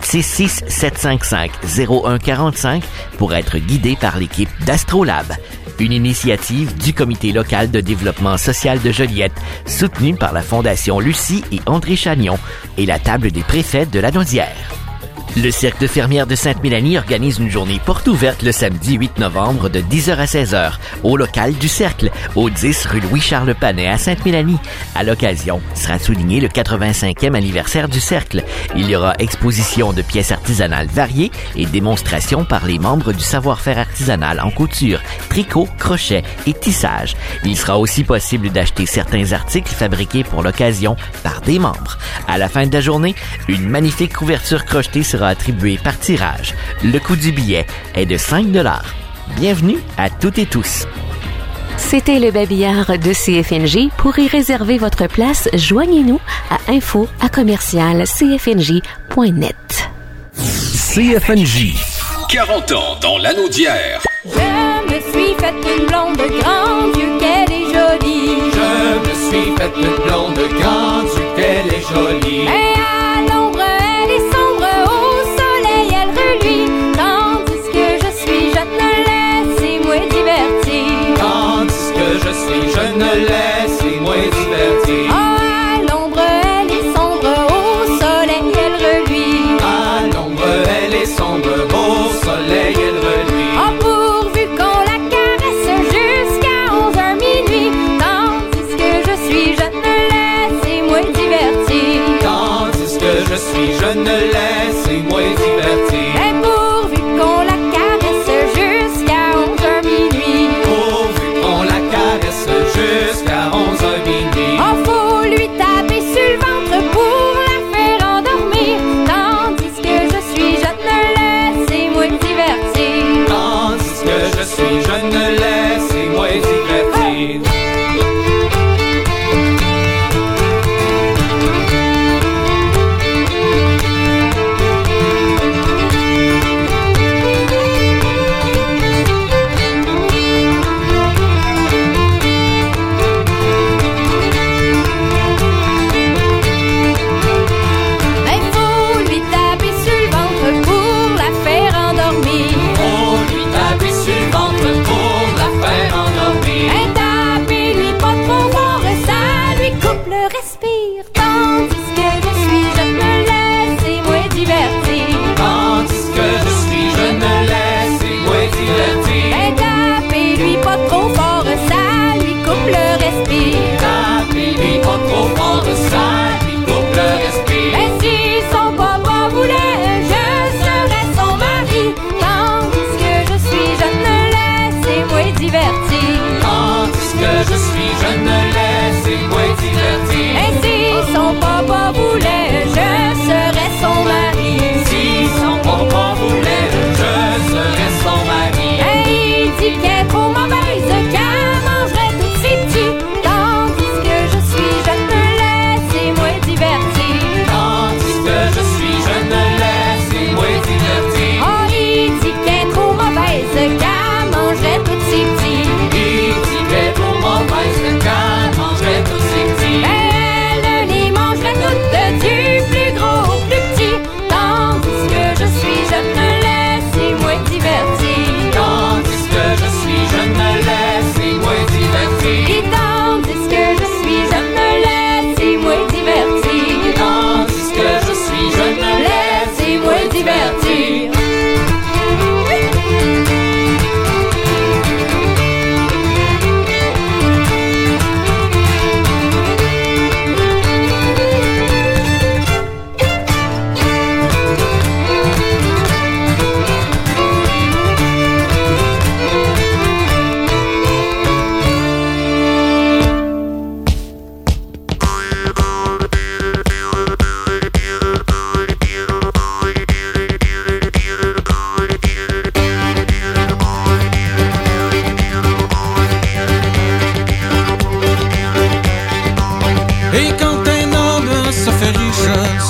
1-866-755-0145 pour être guidé par l'équipe d'Astrolab. Une initiative du Comité local de développement social de Joliette, soutenue par la Fondation Lucie et André Chagnon et la Table des préfets de la Naudière. Le Cercle de fermières de Sainte-Mélanie organise une journée porte ouverte le samedi 8 novembre de 10h à 16h au local du Cercle, au 10 rue Louis-Charles Panet à Sainte-Mélanie. À l'occasion, sera souligné le 85e anniversaire du Cercle. Il y aura exposition de pièces artisanales variées et démonstrations par les membres du savoir-faire artisanal en couture, tricot, crochet et tissage. Il sera aussi possible d'acheter certains articles fabriqués pour l'occasion par des membres. À la fin de la journée, une magnifique couverture crochetée sera attribuée par tirage. Le coût du billet est de 5 $. Bienvenue à toutes et tous. C'était le babillard de CFNJ. Pour y réserver votre place, joignez-nous à info@commercialcfnj.net. CFNJ. 40 ans dans la Naudière. Je me suis faite une blonde, grand Dieu qu'elle est jolie. Je me suis faite une blonde, grand Dieu qu'elle est jolie. Et à l'ombre, elle est sombre, au soleil, elle reluit. Tandis que je suis jeune, laissez-moi divertir. Tandis que je suis jeune, laissez-moi divertir. À l'ombre, elle est sombre, au soleil, elle reluit. À l'ombre, elle est sombre, au soleil, elle reluit. Oh, pourvu qu'on la caresse jusqu'à 11h minuit. Tandis que je suis jeune, laissez-moi divertir. Tandis que je suis jeune, laissez-moi divertir. Et pourvu qu'on la caresse jusqu'à 11h minuit. Pourvu qu'on la caresse jusqu'à 11h minuit. Oh, faut lui taper sur le ventre pour la faire endormir. Tandis que je suis jeune, laissez-moi divertir. Tandis que je suis jeune, laissez-moi divertir.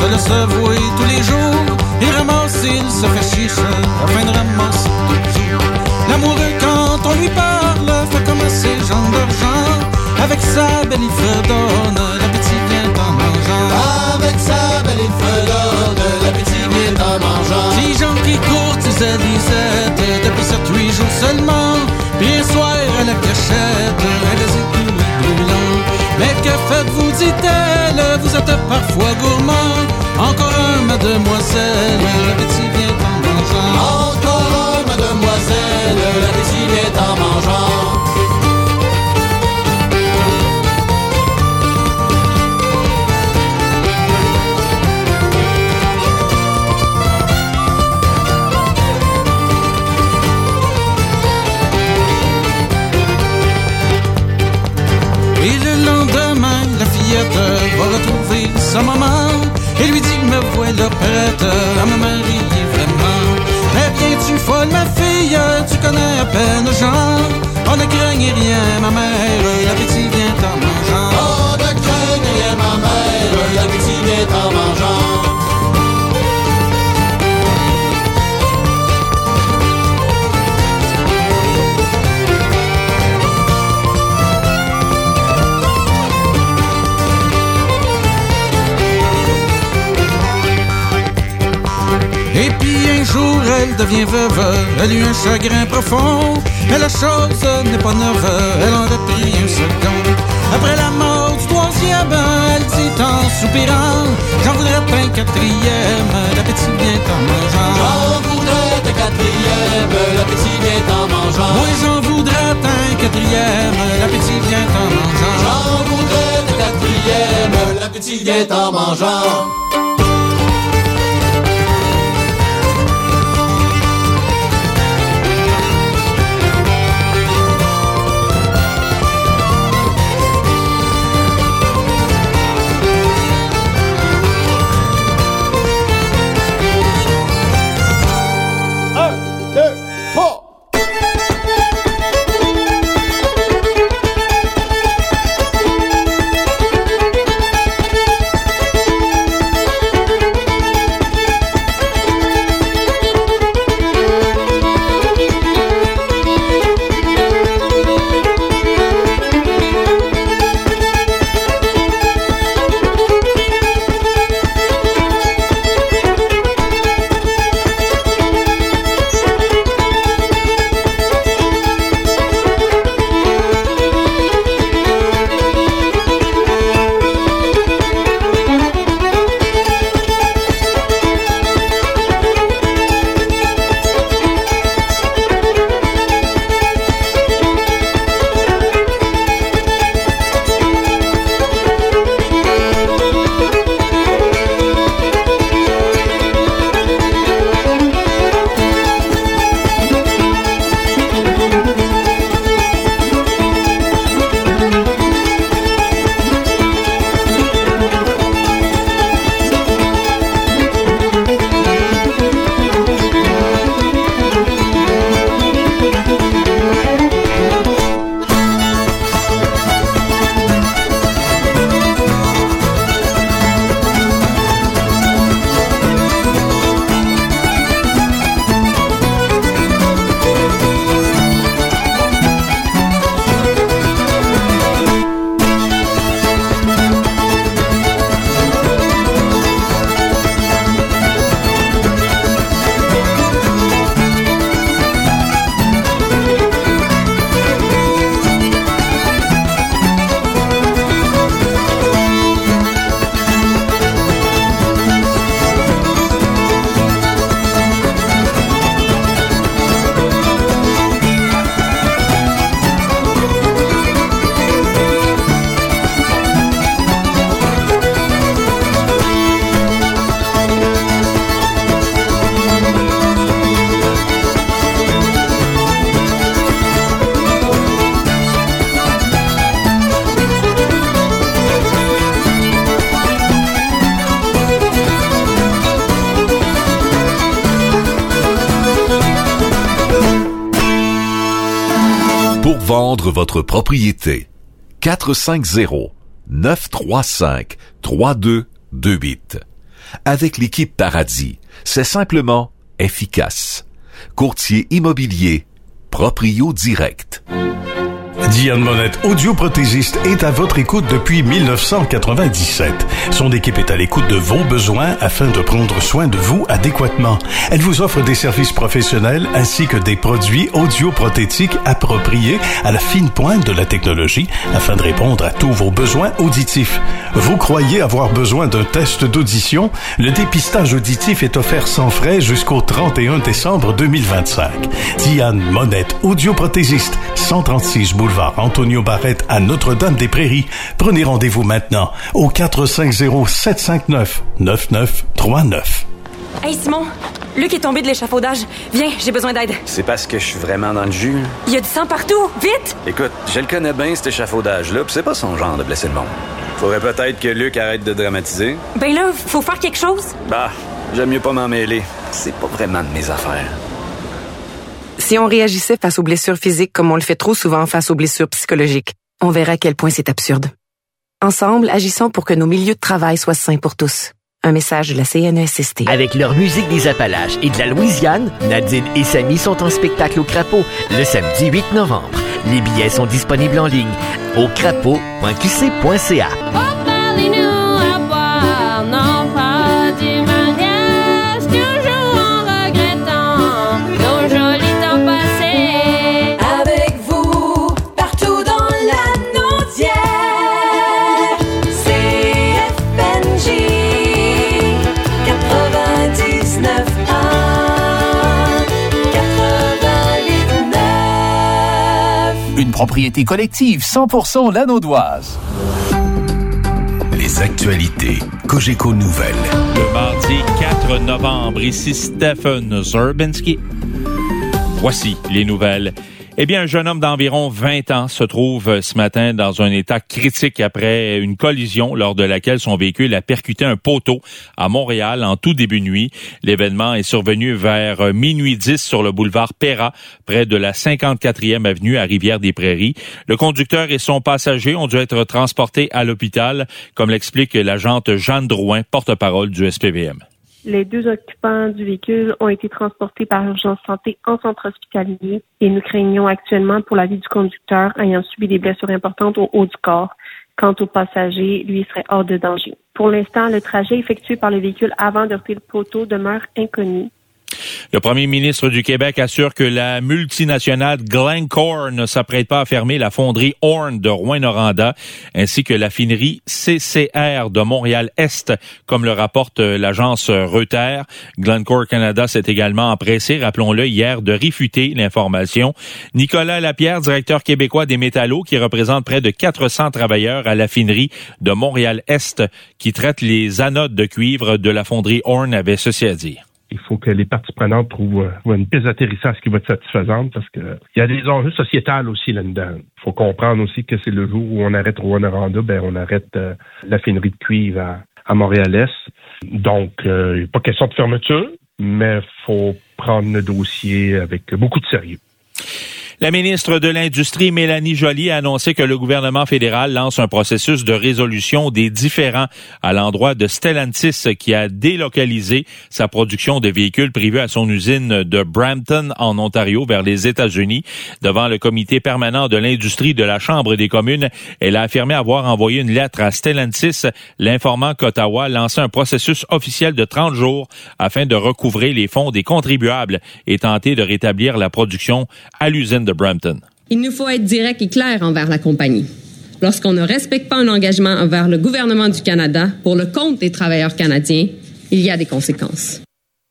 le s'avouer tous les jours. Il ramasse, il se fait chiche afin de ramasser toujours. L'amoureux, quand on lui parle, fait comme ces gens d'argent. Avec sa belle il fredonne, l'appétit vient en mangeant. Avec sa belle il fredonne, l'appétit vient en mangeant. Petit Jean qui courtisait Lisette depuis 7-8 jours seulement. Puis un soir à la cachette, elle les écoute brûlant. Mais que faites-vous, dit-elle, vous êtes parfois gourmand. Encore un, mademoiselle, l'appétit vient en mangeant. Encore un, mademoiselle, l'appétit vient en mangeant. Et le lendemain, la fillette va retrouver sa maman et lui dit: me voilà prête à me marier vraiment. Eh bien, tu folle, ma fille, tu connais à peine Jean. On ne craigne rien, ma mère, l'appétit vient en mangeant. On ne craigne rien, ma mère, l'appétit vient en mangeant. Et puis un jour elle devient veuve, elle eut un chagrin profond. Mais la chose n'est pas neuve, elle en a pris un second. Après la mort du troisième, elle dit en soupirant: j'en voudrais un quatrième, l'appétit vient en mangeant. J'en voudrais un quatrième, l'appétit vient en mangeant. Oui, j'en voudrais un quatrième, l'appétit vient en mangeant. J'en voudrais un quatrième, l'appétit vient en mangeant. Pour vendre votre propriété. 450-935-3228. Avec l'équipe Paradis, c'est simplement efficace. Courtier immobilier, Proprio Direct. Diane Monette, audioprothésiste, est à votre écoute depuis 1997. Son équipe est à l'écoute de vos besoins afin de prendre soin de vous adéquatement. Elle vous offre des services professionnels ainsi que des produits audioprothétiques appropriés à la fine pointe de la technologie afin de répondre à tous vos besoins auditifs. Vous croyez avoir besoin d'un test d'audition? Le dépistage auditif est offert sans frais jusqu'au 31 décembre 2025. Diane Monette, audioprothésiste, 136 boulevard Antonio Barrette à Notre-Dame-des-Prairies. Prenez rendez-vous maintenant au 450-759-9939. Hey Simon, Luc est tombé de l'échafaudage. Viens, j'ai besoin d'aide. C'est parce que je suis vraiment dans le jus. Il y a du sang partout, vite! Écoute, je le connais bien, cet échafaudage-là, pis c'est pas son genre de blesser le monde. Faudrait peut-être que Luc arrête de dramatiser. Ben là, faut faire quelque chose. Bah, j'aime mieux pas m'en mêler. C'est pas vraiment de mes affaires. Si on réagissait face aux blessures physiques comme on le fait trop souvent face aux blessures psychologiques, on verrait à quel point c'est absurde. Ensemble, agissons pour que nos milieux de travail soient sains pour tous. Un message de la CNESST. Avec leur musique des Appalaches et de la Louisiane, Nadine et Samy sont en spectacle au Crapaud le samedi 8 novembre. Les billets sont disponibles en ligne au crapaud.qc.ca. Une propriété collective 100% lanaudoise. Les actualités Cogeco Nouvelles. Le mardi 4 novembre, ici Stephen Zerbinski. Voici les nouvelles. Eh bien, un jeune homme d'environ 20 ans se trouve ce matin dans un état critique après une collision lors de laquelle son véhicule a percuté un poteau à Montréal en tout début de nuit. L'événement est survenu vers minuit 10 sur le boulevard Perra, près de la 54e avenue à Rivière-des-Prairies. Le conducteur et son passager ont dû être transportés à l'hôpital, comme l'explique l'agente Jeanne Drouin, porte-parole du SPVM. Les deux occupants du véhicule ont été transportés par urgence santé en centre hospitalier et nous craignons actuellement pour la vie du conducteur ayant subi des blessures importantes au haut du corps. Quant au passager, lui serait hors de danger. Pour l'instant, le trajet effectué par le véhicule avant de heurter le poteau demeure inconnu. Le premier ministre du Québec assure que la multinationale Glencore ne s'apprête pas à fermer la fonderie Horn de Rouyn-Noranda ainsi que la finerie CCR de Montréal-Est, comme le rapporte l'agence Reuters. Glencore Canada s'est également empressé, rappelons-le, hier de réfuter l'information. Nicolas Lapierre, directeur québécois des métallos, qui représente près de 400 travailleurs à la finerie de Montréal-Est, qui traite les anodes de cuivre de la fonderie Horn, avait ceci à dire. Il faut que les parties prenantes trouvent une piste d'atterrissage qui va être satisfaisante parce que il y a des enjeux sociétals aussi là-dedans. Il faut comprendre aussi que c'est le jour où on arrête Rouyn-Noranda, on arrête la finerie de cuivre à Montréal-Est. Donc, il n'est pas question de fermeture, mais il faut prendre le dossier avec beaucoup de sérieux. La ministre de l'Industrie, Mélanie Joly, a annoncé que le gouvernement fédéral lance un processus de résolution des différends à l'endroit de Stellantis qui a délocalisé sa production de véhicules privés à son usine de Brampton, en Ontario, vers les États-Unis. Devant le comité permanent de l'industrie de la Chambre des communes, elle a affirmé avoir envoyé une lettre à Stellantis, l'informant qu'Ottawa lançait un processus officiel de 30 jours afin de recouvrer les fonds des contribuables et tenter de rétablir la production à l'usine de Brampton. Il nous faut être direct et clair envers la compagnie. Lorsqu'on ne respecte pas un engagement envers le gouvernement du Canada pour le compte des travailleurs canadiens, il y a des conséquences.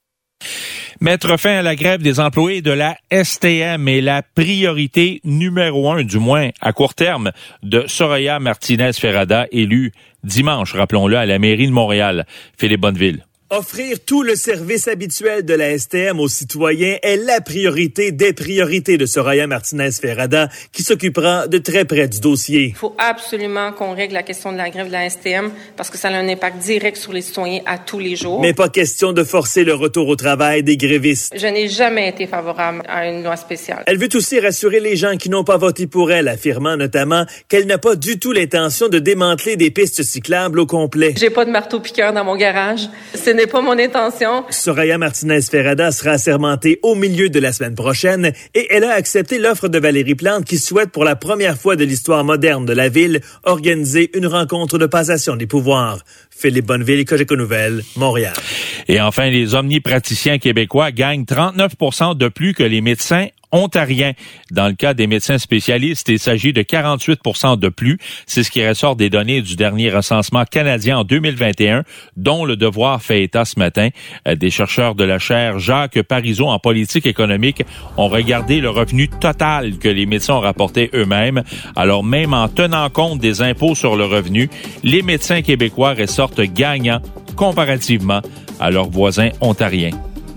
Mettre fin à la grève des employés de la STM est la priorité numéro 1, du moins à court terme, de Soraya Martinez-Ferrada, élue dimanche, rappelons-le, à la mairie de Montréal. Philippe Bonneville. Offrir tout le service habituel de la STM aux citoyens est la priorité des priorités de Soraya Martinez-Ferrada, qui s'occupera de très près du dossier. Il faut absolument qu'on règle la question de la grève de la STM parce que ça a un impact direct sur les citoyens à tous les jours. Mais pas question de forcer le retour au travail des grévistes. Je n'ai jamais été favorable à une loi spéciale. Elle veut aussi rassurer les gens qui n'ont pas voté pour elle, affirmant notamment qu'elle n'a pas du tout l'intention de démanteler des pistes cyclables au complet. J'ai pas de marteau-piqueur dans mon garage. Ce n'est pas mon intention. Soraya Martinez-Ferrada sera assermentée au milieu de la semaine prochaine et elle a accepté l'offre de Valérie Plante qui souhaite pour la première fois de l'histoire moderne de la ville organiser une rencontre de passation des pouvoirs. Philippe Bonneville, Cogeco Nouvelles, Montréal. Et enfin, les omnipraticiens québécois gagnent 39% de plus que les médecins ontariens. Dans le cas des médecins spécialistes, il s'agit de 48% de plus. C'est ce qui ressort des données du dernier recensement canadien en 2021, dont Le Devoir fait état ce matin. Des chercheurs de la chaire Jacques Parizeau en politique économique ont regardé le revenu total que les médecins ont rapporté eux-mêmes. Alors même en tenant compte des impôts sur le revenu, les médecins québécois ressortent gagnants comparativement à leurs voisins ontariens.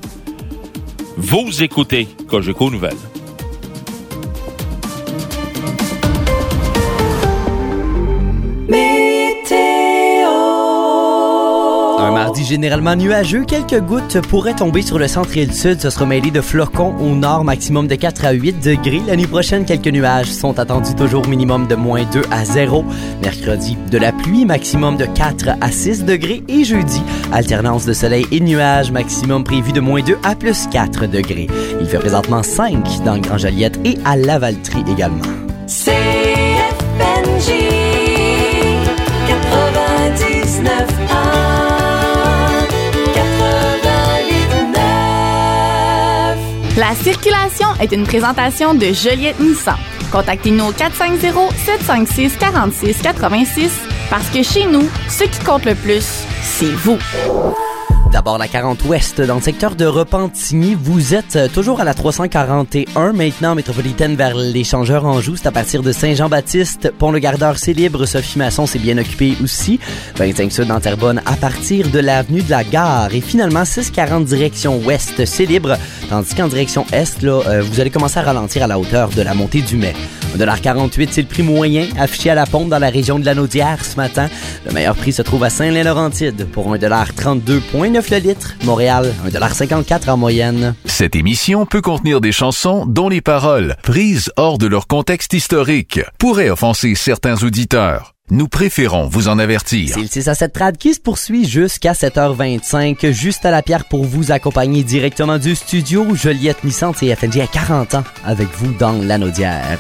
Vous écoutez Cogeco Nouvelles. Un mardi généralement nuageux, quelques gouttes pourraient tomber sur le centre et le sud. Ce sera mêlé de flocons au nord, maximum de 4 à 8 degrés. La nuit prochaine, quelques nuages sont attendus, toujours minimum de moins 2 à 0. Mercredi, de la pluie, maximum de 4 à 6 degrés. Et jeudi, alternance de soleil et de nuages, maximum prévu de moins 2 à plus 4 degrés. Il fait présentement 5 dans le Grand Joliette et à Lavaltrie également. CFNJ 99 La circulation est une présentation de Joliette Nissan. Contactez-nous au 450-756-4686 parce que chez nous, ce qui compte le plus, c'est vous. D'abord, la 40 Ouest, dans le secteur de Repentigny. Vous êtes toujours à la 341, maintenant métropolitaine vers l'échangeur Anjou. C'est à partir de Saint-Jean-Baptiste. Pont-le-Gardeur, c'est libre. Sophie Masson s'est bien occupée aussi. 25 Sud en Terrebonne à partir de l'avenue de la Gare. Et finalement, 640 direction Ouest, c'est libre. Tandis qu'en direction Est, là, vous allez commencer à ralentir à la hauteur de la montée du Mai. 1,48 $, c'est le prix moyen affiché à la pompe dans la région de la Naudière ce matin. Le meilleur prix se trouve à Saint-Lin-Laurentide pour 1,32,9 $ le litre. Montréal, 1,54 $ en moyenne. Cette émission peut contenir des chansons dont les paroles, prises hors de leur contexte historique, pourraient offenser certains auditeurs. Nous préférons vous en avertir. C'est le 6 à 7 trad qui se poursuit jusqu'à 7h25. Juste à la pierre pour vous accompagner directement du studio. Joliette Nissan CFNJ à 40 ans avec vous dans la Naudière.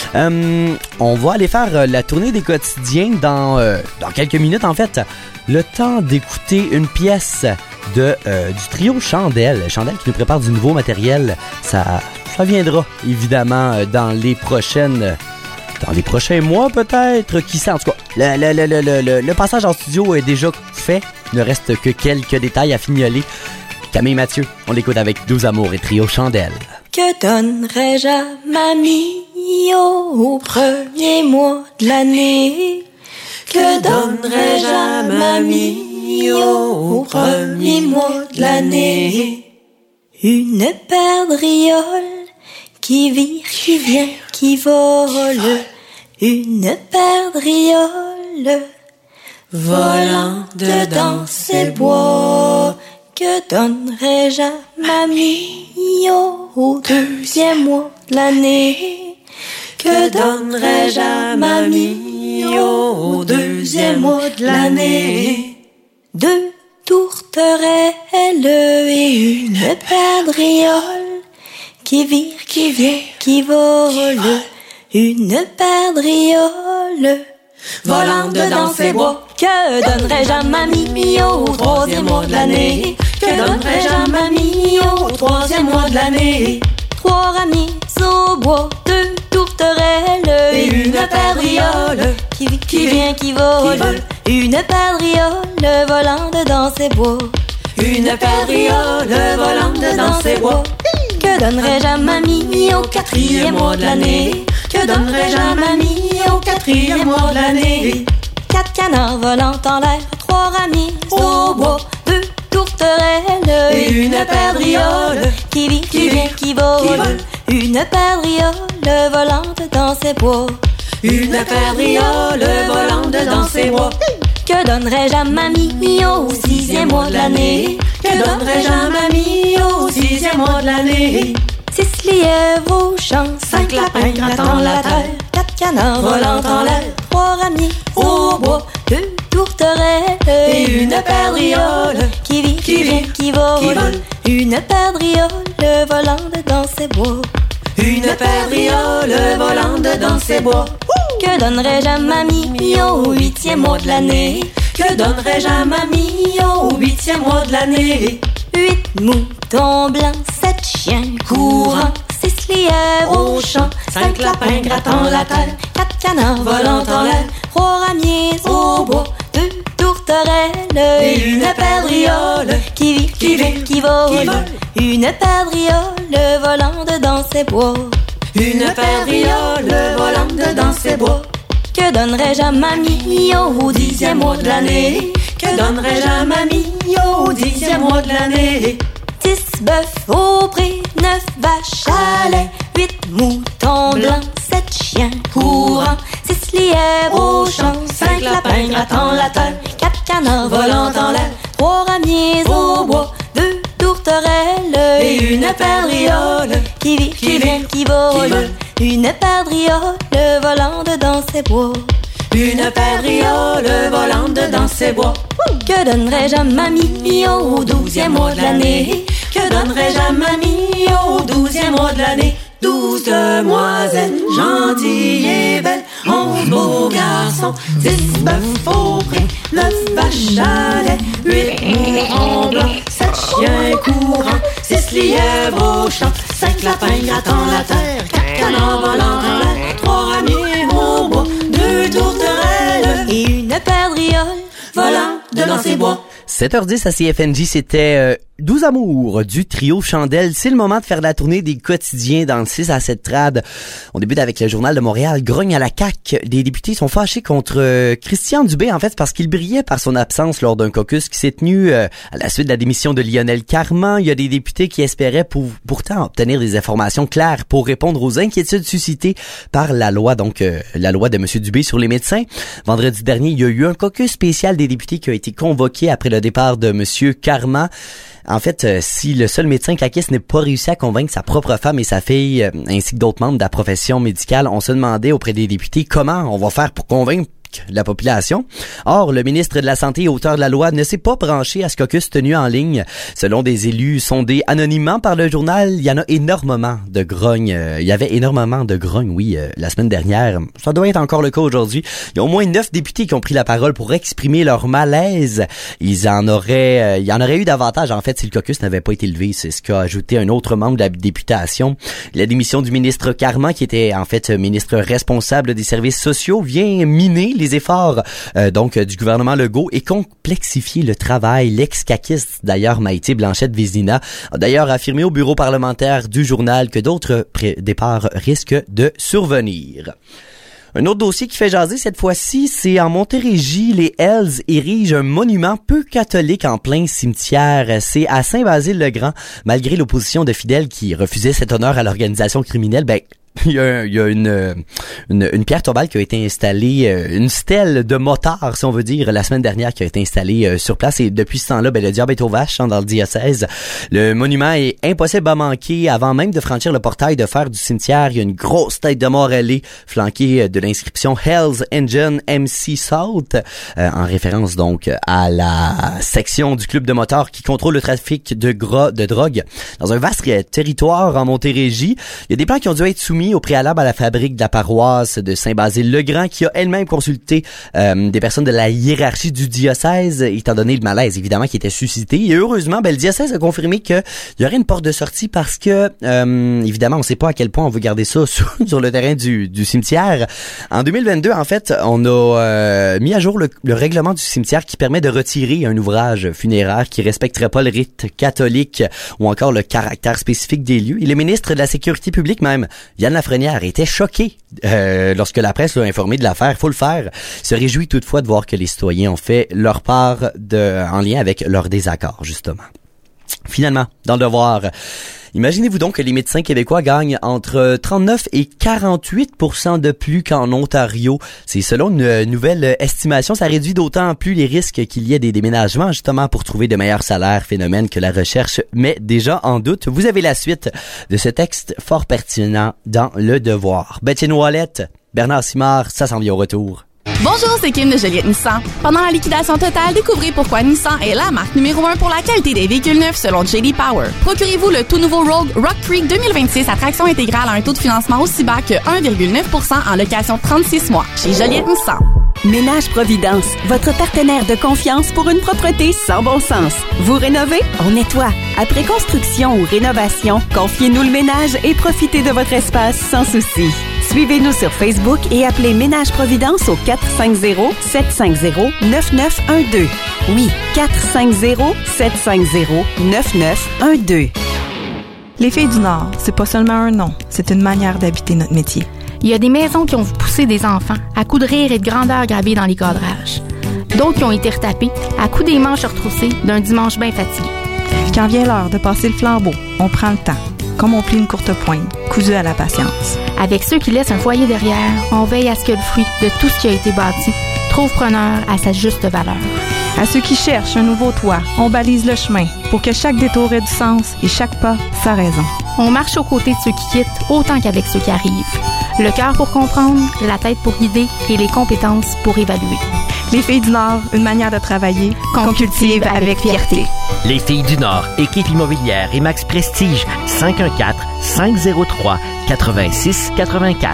On va aller faire la tournée des quotidiens dans quelques minutes en fait. Le temps d'écouter une pièce du trio Chandelle. Chandelle qui nous prépare du nouveau matériel. Ça viendra évidemment dans les prochains mois, peut-être. Qui sait? En tout cas, le passage en studio est déjà fait. Il ne reste que quelques détails à fignoler. Camille Mathieu, on l'écoute avec 12 amours et trio Chandelle. Que donnerais-je à mamie au premier mois de l'année? Que donnerais-je à mamie au premier mois de l'année? Une paire de rioles qui vire, qui vient, qui vole. Une paire de rioles volant dedans ces bois. Que donnerais-je à mamie au deuxième mois de l'année? Que donnerais-je à mamie au deuxième mois de l'année? 2 tourterelles et une paire de rioles qui vire, qui vient, qui vole. Une paire de rioles volant dedans ces bois. Que donnerais-je à mamie au troisième mois de l'année? Que donnerais-je à mamie au troisième mois de l'année? 3 amis au bois, 2 tourterelles et une paire de rioles qui vient, qui vole. Une paire de rioles volant dedans ces bois. Une paire de rioles volant dedans ces bois. Que donnerais-je à mamie au 4e mois de l'année? Que donnerais-je à mamie au 4e mois de l'année? 4 canards volant en l'air, 3 amis au bois, 2 tourterelles et une perdriole qui vit, qui vient, qui vole. Une perdriole volante dans ses bois. Une perdriole volante dans ses bois. Que donnerais-je à mamie au 6e mois de l'année? Que donnerais-je à mamie au 6e mois de l'année? 6 lièvres au champ, 5 lapins grattant la terre, 4 canards volant en l'air, 3 ramiers au bois, 2 tourterelles et une perdriole qui vit, qui vient, qui vole. Une perdriole volante dans ses bois. Une perdriole volante dans ses bois. Que donnerais-je à mamie au 8e mois de l'année? Que donnerais-je à mamie au 8e mois de l'année? 8 moutons blancs, 7 chiens courants, 6 lièvres au champ, 5 lapins grattant la terre, 4 canards volant en l'air, 3 ramiers au bois, 2 tourterelles et une perdriole qui vit, qui vient, qui vole. Une perdriole volante dans ses bois. Une perdriole volante dans ses bois. Que donnerais-je à mamie au 10e mois de l'année? Que donnerais-je à mamie au 10e mois de l'année? 10 bœufs au pré, 9 vaches à lait, 8 moutons blancs, 7 chiens courants, 6 lièvres au champ, 5 lapins grattant la terre, 4 canards volant en l'air, 3 ramiers au bois, 2 tourterelles et une perdriole qui vit, qui vient, qui vole. Une perdriole volante dans ses bois. Une perdriole volante dans ses bois. Que donnerais-je à mamie au 12e mois de l'année? Que donnerais-je à mamie au 12e mois de l'année? 12 demoiselles gentilles et belles, 11 beaux garçons, 10 bœufs au pré, 9 vaches à lait, 8 moutons blancs, 7 chiens courants, 6 lièvres au champ, 5 lapins grattant la terre, 4 canards volant en l'air, 3 ramiers au bois, 2 tourterelles et une perdriole volant dans ses bois. 7h10 à CFNJ, c'était 12 amours du trio Chandelle. C'est le moment de faire la tournée des quotidiens dans le 6 à 7 trad. On débute avec le Journal de Montréal. Grogne à la CAQ. Les députés sont fâchés contre Christian Dubé, en fait, parce qu'il brillait par son absence lors d'un caucus qui s'est tenu à la suite de la démission de Lionel Carman. Il y a des députés qui espéraient pourtant obtenir des informations claires pour répondre aux inquiétudes suscitées par la loi, la loi de M. Dubé sur les médecins. Vendredi dernier, il y a eu un caucus spécial des députés qui a été convoqué après le départ de M. Carman. En fait, si le seul médecin caquiste n'est pas réussi à convaincre sa propre femme et sa fille, ainsi que d'autres membres de la profession médicale, on se demandait auprès des députés comment on va faire pour convaincre la population. Or, le ministre de la Santé et auteur de la loi ne s'est pas branché à ce caucus tenu en ligne. Selon des élus sondés anonymement par le journal, il y en a énormément de grognes. Il y avait énormément de grognes, oui, la semaine dernière. Ça doit être encore le cas aujourd'hui. Il y a au moins 9 députés qui ont pris la parole pour exprimer leur malaise. Il y en aurait eu davantage, en fait, si le caucus n'avait pas été levé. C'est ce qu'a ajouté un autre membre de la députation. La démission du ministre Carman, qui était en fait ministre responsable des services sociaux, vient miner les efforts du gouvernement Legault et complexifier le travail. L'ex-caquiste, d'ailleurs, Maïté Blanchette-Vézina, a d'ailleurs affirmé au bureau parlementaire du journal que d'autres départs risquent de survenir. Un autre dossier qui fait jaser cette fois-ci, c'est en Montérégie, les Hells érigent un monument peu catholique en plein cimetière. C'est à Saint-Basile-le-Grand. Malgré l'opposition de fidèles qui refusaient cet honneur à l'organisation criminelle, il y a une pierre tombale qui a été installée, une stèle de motard, si on veut dire, la semaine dernière qui a été installée sur place. Et depuis ce temps-là, le diable est aux vaches dans le diocèse. Le monument est impossible à manquer. Avant même de franchir le portail de fer du cimetière, il y a une grosse tête de mort ailée flanquée de l'inscription Hell's Engine MC Salt, en référence donc à la section du club de motards qui contrôle le trafic de drogue dans un vaste territoire en Montérégie. Il y a des plans qui ont dû être soumis au préalable à la fabrique de la paroisse de Saint-Basile-le-Grand, qui a elle-même consulté des personnes de la hiérarchie du diocèse, étant donné le malaise évidemment qui était suscité. Et heureusement, le diocèse a confirmé qu'il y aurait une porte de sortie parce que évidemment, on sait pas à quel point on veut garder ça sur le terrain du cimetière. En 2022, en fait, on a mis à jour le règlement du cimetière qui permet de retirer un ouvrage funéraire qui respecterait pas le rite catholique ou encore le caractère spécifique des lieux. Et le ministre de la Sécurité publique même, Yann Diane Lafrenière était choquée lorsque la presse l'a informé de l'affaire. Faut le faire. Se réjouit toutefois de voir que les citoyens ont fait leur part en lien avec leur désaccord, justement. Finalement, dans le devoir, imaginez-vous donc que les médecins québécois gagnent entre 39 et 48% de plus qu'en Ontario. C'est selon une nouvelle estimation. Ça réduit d'autant plus les risques qu'il y ait des déménagements, justement, pour trouver de meilleurs salaires, phénomène que la recherche met déjà en doute. Vous avez la suite de ce texte fort pertinent dans Le Devoir. Bétienne Ouellette, Bernard Simard, ça s'en vient au retour. Bonjour, c'est Kim de Joliette Nissan. Pendant la liquidation totale, découvrez pourquoi Nissan est la marque numéro 1 pour la qualité des véhicules neufs selon J.D. Power. Procurez-vous le tout nouveau Rogue Rock Creek 2026 à traction intégrale à un taux de financement aussi bas que 1,9% en location 36 mois chez Joliette Nissan. Ménage Providence, votre partenaire de confiance pour une propreté sans bon sens. Vous rénovez? On nettoie. Après construction ou rénovation, confiez-nous le ménage et profitez de votre espace sans souci. Suivez-nous sur Facebook et appelez Ménage Providence au 450-750-9912. Oui, 450-750-9912. Les Filles du Nord, c'est pas seulement un nom, c'est une manière d'habiter notre métier. Il y a des maisons qui ont poussé des enfants à coups de rire et de grandeur gravés dans les cadrages. D'autres qui ont été retapés à coups des manches retroussées d'un dimanche bien fatigué. Quand vient l'heure de passer le flambeau, on prend le temps, comme on plie une courte poigne, cousu à la patience. Avec ceux qui laissent un foyer derrière, on veille à ce que le fruit de tout ce qui a été bâti trouve preneur à sa juste valeur. À ceux qui cherchent un nouveau toit, on balise le chemin pour que chaque détour ait du sens et chaque pas sa raison. On marche aux côtés de ceux qui quittent autant qu'avec ceux qui arrivent. Le cœur pour comprendre, la tête pour guider et les compétences pour évaluer. Les Filles du Nord, une manière de travailler qu'on cultive avec fierté. Les Filles du Nord, équipe immobilière et Max Prestige, 514-503-8684.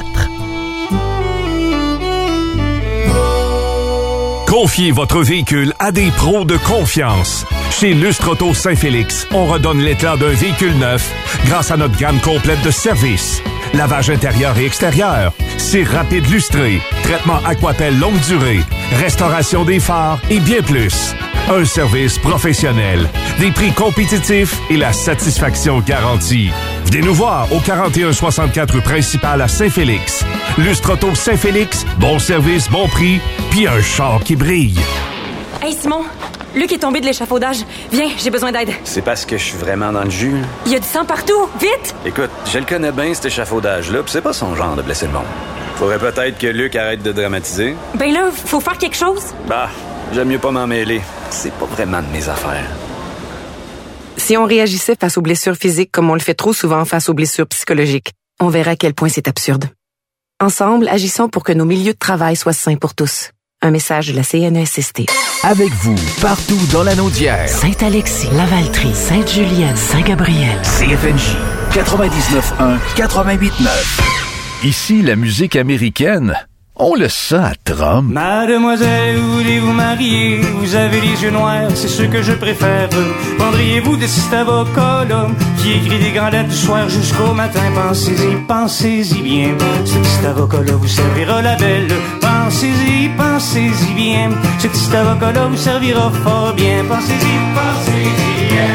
Confiez votre véhicule à des pros de confiance. Chez Lustre Auto Saint-Félix, on redonne l'éclat d'un véhicule neuf grâce à notre gamme complète de services. Lavage intérieur et extérieur, cire rapide lustré, traitement Aquapel longue durée, restauration des phares et bien plus. Un service professionnel, des prix compétitifs et la satisfaction garantie. Venez nous voir au 4164 rue principale à Saint-Félix. Lustre Auto Saint-Félix, bon service, bon prix, puis un char qui brille. Hey Simon, Luc est tombé de l'échafaudage. Viens, j'ai besoin d'aide. C'est parce que je suis vraiment dans le jus. Il y a du sang partout, vite! Écoute, je le connais bien, cet échafaudage-là, pis c'est pas son genre de blesser le monde. Faudrait peut-être que Luc arrête de dramatiser. Ben là, faut faire quelque chose. Bah, j'aime mieux pas m'en mêler. C'est pas vraiment de mes affaires. Si on réagissait face aux blessures physiques comme on le fait trop souvent face aux blessures psychologiques, on verrait à quel point c'est absurde. Ensemble, agissons pour que nos milieux de travail soient sains pour tous. Un message de la CNESST. Avec vous, partout dans la Naudière. Saint-Alexis, Lavaltrie, Sainte-Julienne, Saint-Gabriel. CFNJ 99.1, 88.9. Ici, la musique américaine, on le sent à Trump. Mademoiselle, voulez-vous marier? Vous avez les yeux noirs, c'est ce que je préfère. Prendriez-vous de cet avocat-là qui écrit des grandes lettres du soir jusqu'au matin? Pensez-y, pensez-y bien. Ce petit avocat-là vous servira la belle. Pensez-y, pensez-y bien. Ce petit avocat-là vous servira fort bien. Pensez-y, pensez-y bien.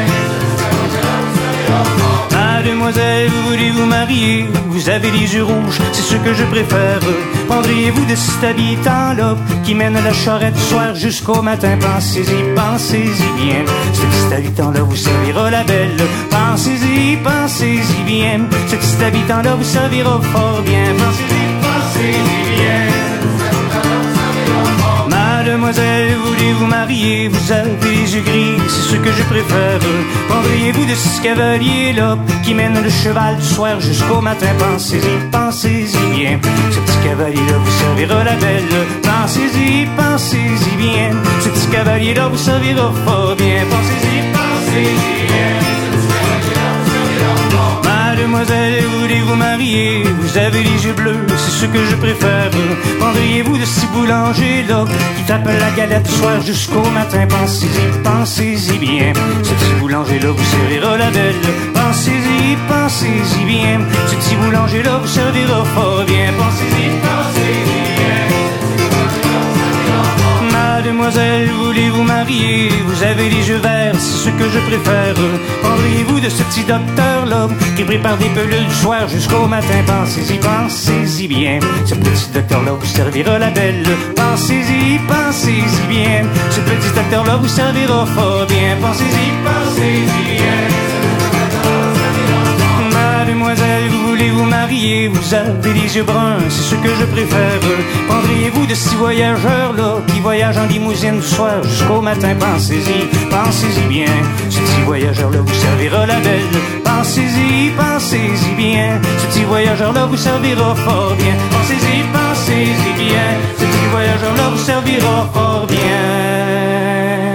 Mademoiselle, voulez-vous marier? Vous avez les yeux rouges, c'est ce que je préfère. Prendriez-vous de cet habitant-là qui mène la charrette du soir jusqu'au matin? Pensez-y, pensez-y bien. Ce petit habitant-là vous servira la belle. Pensez-y, pensez-y bien. Ce petit habitant-là vous servira fort bien. Pensez-y, pensez-y bien. Mademoiselle, voulez-vous marier? Vous avez les yeux gris, c'est ce que je préfère. Prendriez-vous de ce cavalier-là qui mène le cheval du soir jusqu'au matin? Pensez-y, pensez-y bien. Ce petit cavalier-là vous servira la belle. Pensez-y, pensez-y bien. Ce petit cavalier-là vous servira fort bien. Pensez-y, pensez-y bien. Mademoiselle, voulez-vous marier? Vous avez les yeux bleus, c'est ce que je préfère. Prendriez-vous de ces boulangers-là qui tapent la galette du soir jusqu'au matin? Pensez-y, pensez-y bien. Ce petit boulanger-là vous servira la belle. Pensez-y, pensez-y bien. Ce petit boulanger-là vous servira fort bien. Pensez-y, pensez-y bien. Mademoiselle, voulez-vous marier? Vous avez les yeux verts, c'est ce que je préfère. Prendriez Parleriez-vous de ce petit docteur-là qui prépare des pelules du soir jusqu'au matin? Pensez-y, pensez-y bien. Ce petit docteur-là vous servira la belle. Pensez-y, pensez-y bien. Ce petit docteur-là vous servira fort bien. Pensez-y, pensez-y bien. Mademoiselle, vous voulez vous marier, vous avez les yeux bruns, c'est ce que je préfère. Prendriez-vous de ces voyageurs-là qui voyagent en limousine du soir jusqu'au matin? Pensez-y, pensez-y bien. Ce petit voyageur-là vous servira la belle. Pensez-y, pensez-y bien. Ce petit voyageur-là vous servira fort bien. Pensez-y, pensez-y bien. Ce petit voyageur-là vous servira fort bien.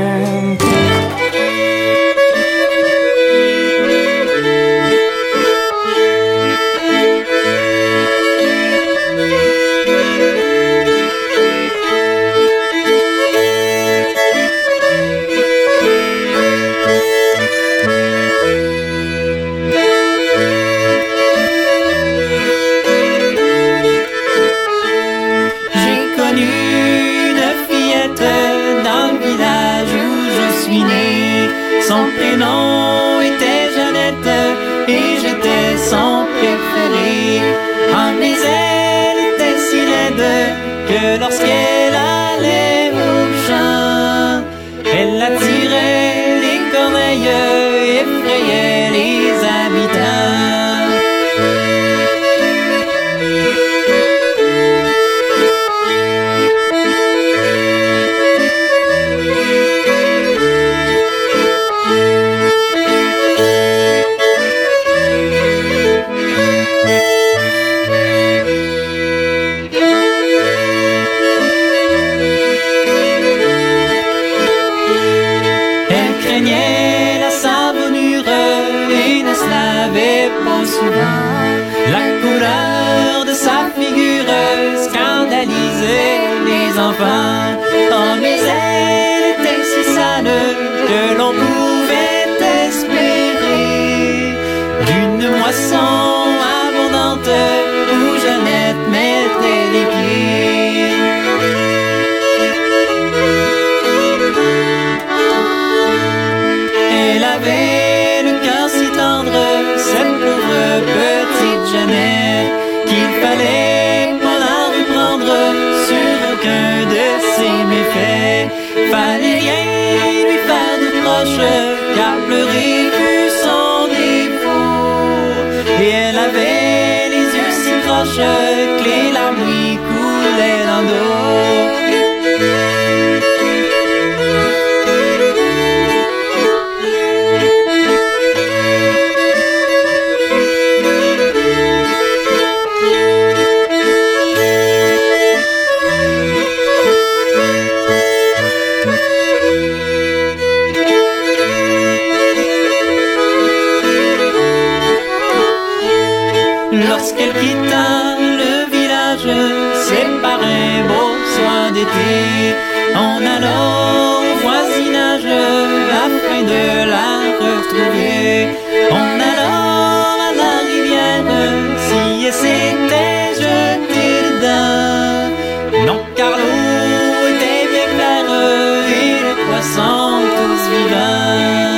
Son prénom était Jeannette et j'étais son préféré. Ah, mais elle était si laide que lorsqu'elle allait au champ, elle attirait les corneilles et effrayait les habitants. La couleur de sa figure scandalisait les enfants. Oh, mais elle était si sale que l'on pouvait espérer d'une moisson abondante où Jeannette mettait les pieds. Elle avait le cœur si tendre, cette pauvre petite Jeannette, qu'il fallait pas la reprendre sur aucun de ses méfaits. Fallait rien lui faire de proche, car pleurer fut son défaut. Et elle avait les yeux si croches que les larmes lui coulaient dans le dos. Lorsqu'elle quitta le village, c'est par un beau soir d'été, en allant au voisinage afin de la retrouver. En allant à la rivière, si elle s'était jetée dedans. Non, car l'eau était bien claire et les poissons tous vivants.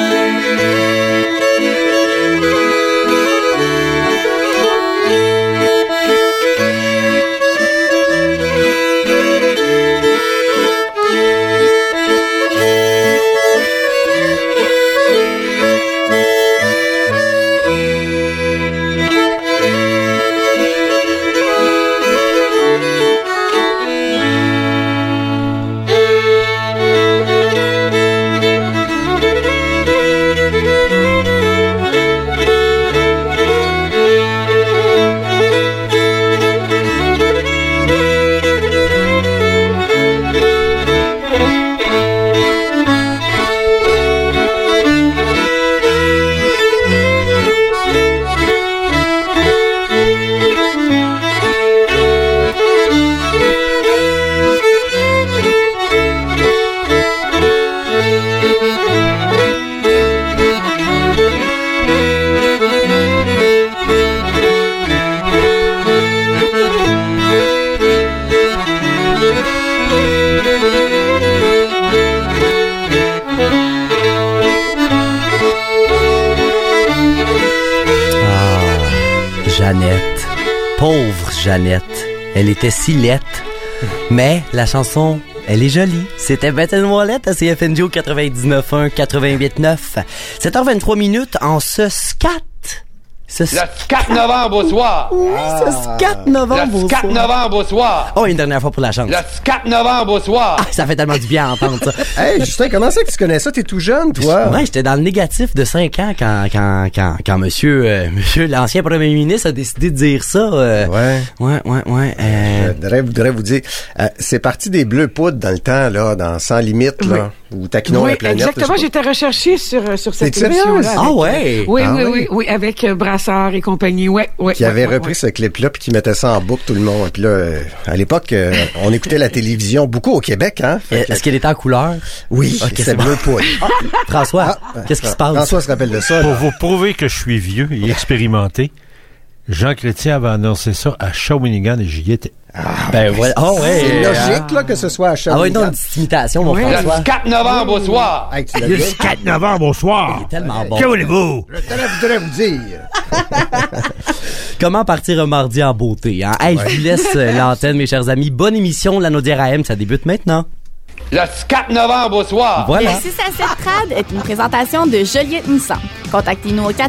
Jeannette. Pauvre Jeannette. Elle était si laite. Mais la chanson, elle est jolie. C'était Bête et Moellette à CFNJ 99.1, 88.9. 7h23 minutes en ce scat. Le 4 novembre au soir. Oui, ce 4 novembre au soir. Le 4 novembre au soir. Oh, une dernière fois pour la chance. Le 4 novembre au soir. Ah, ça fait tellement du bien à entendre ça. Hey, Justin, comment ça que tu connais ça? T'es tout jeune, toi? Ouais, j'étais dans le négatif de 5 ans quand monsieur l'ancien premier ministre a décidé de dire ça. Ouais. Je voudrais vous dire, c'est parti des Bleus Poudres dans le temps, là, dans Sans Limite, là, où taquinons la planète. Exactement, j'étais recherché sur cette émission-là. Ah ouais? Oui, avec Brassard et compagnie, ouais. Qui avait repris ce clip-là, puis qui mettait ça en boucle tout le monde. Puis là, à l'époque, on écoutait la télévision beaucoup au Québec, hein? Est-ce qu'elle était en couleur? Oui, c'est Bleu Poudre. François, qu'est-ce qui se passe? François se rappelle de ça. Pour vous prouver que je suis vieux et expérimenté, Jean Chrétien avait annoncé ça à Shawinigan et j'y étais. Ben voilà. Oh, ouais. C'est logique, là, que ce soit à Shawinigan. Ah ouais, non, une petite imitation, mon François. Le 4 novembre au soir. Hey, le 4 novembre au soir. Il est tellement bon. Que voulez-vous? Je voudrais vous dire. Comment partir un mardi en beauté, hein? Hey, je vous laisse l'antenne, mes chers amis. Bonne émission, la Naudière AM, ça débute maintenant. Le 4 novembre au soir. Voilà. Le 6 à 7 Trad est une présentation de Joliette Nissan. Contactez-nous au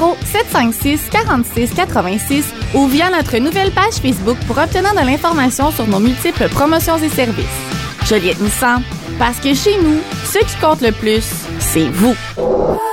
450-756-4686 ou via notre nouvelle page Facebook pour obtenir de l'information sur nos multiples promotions et services. Joliette Nissan, parce que chez nous, ce qui compte le plus, c'est vous.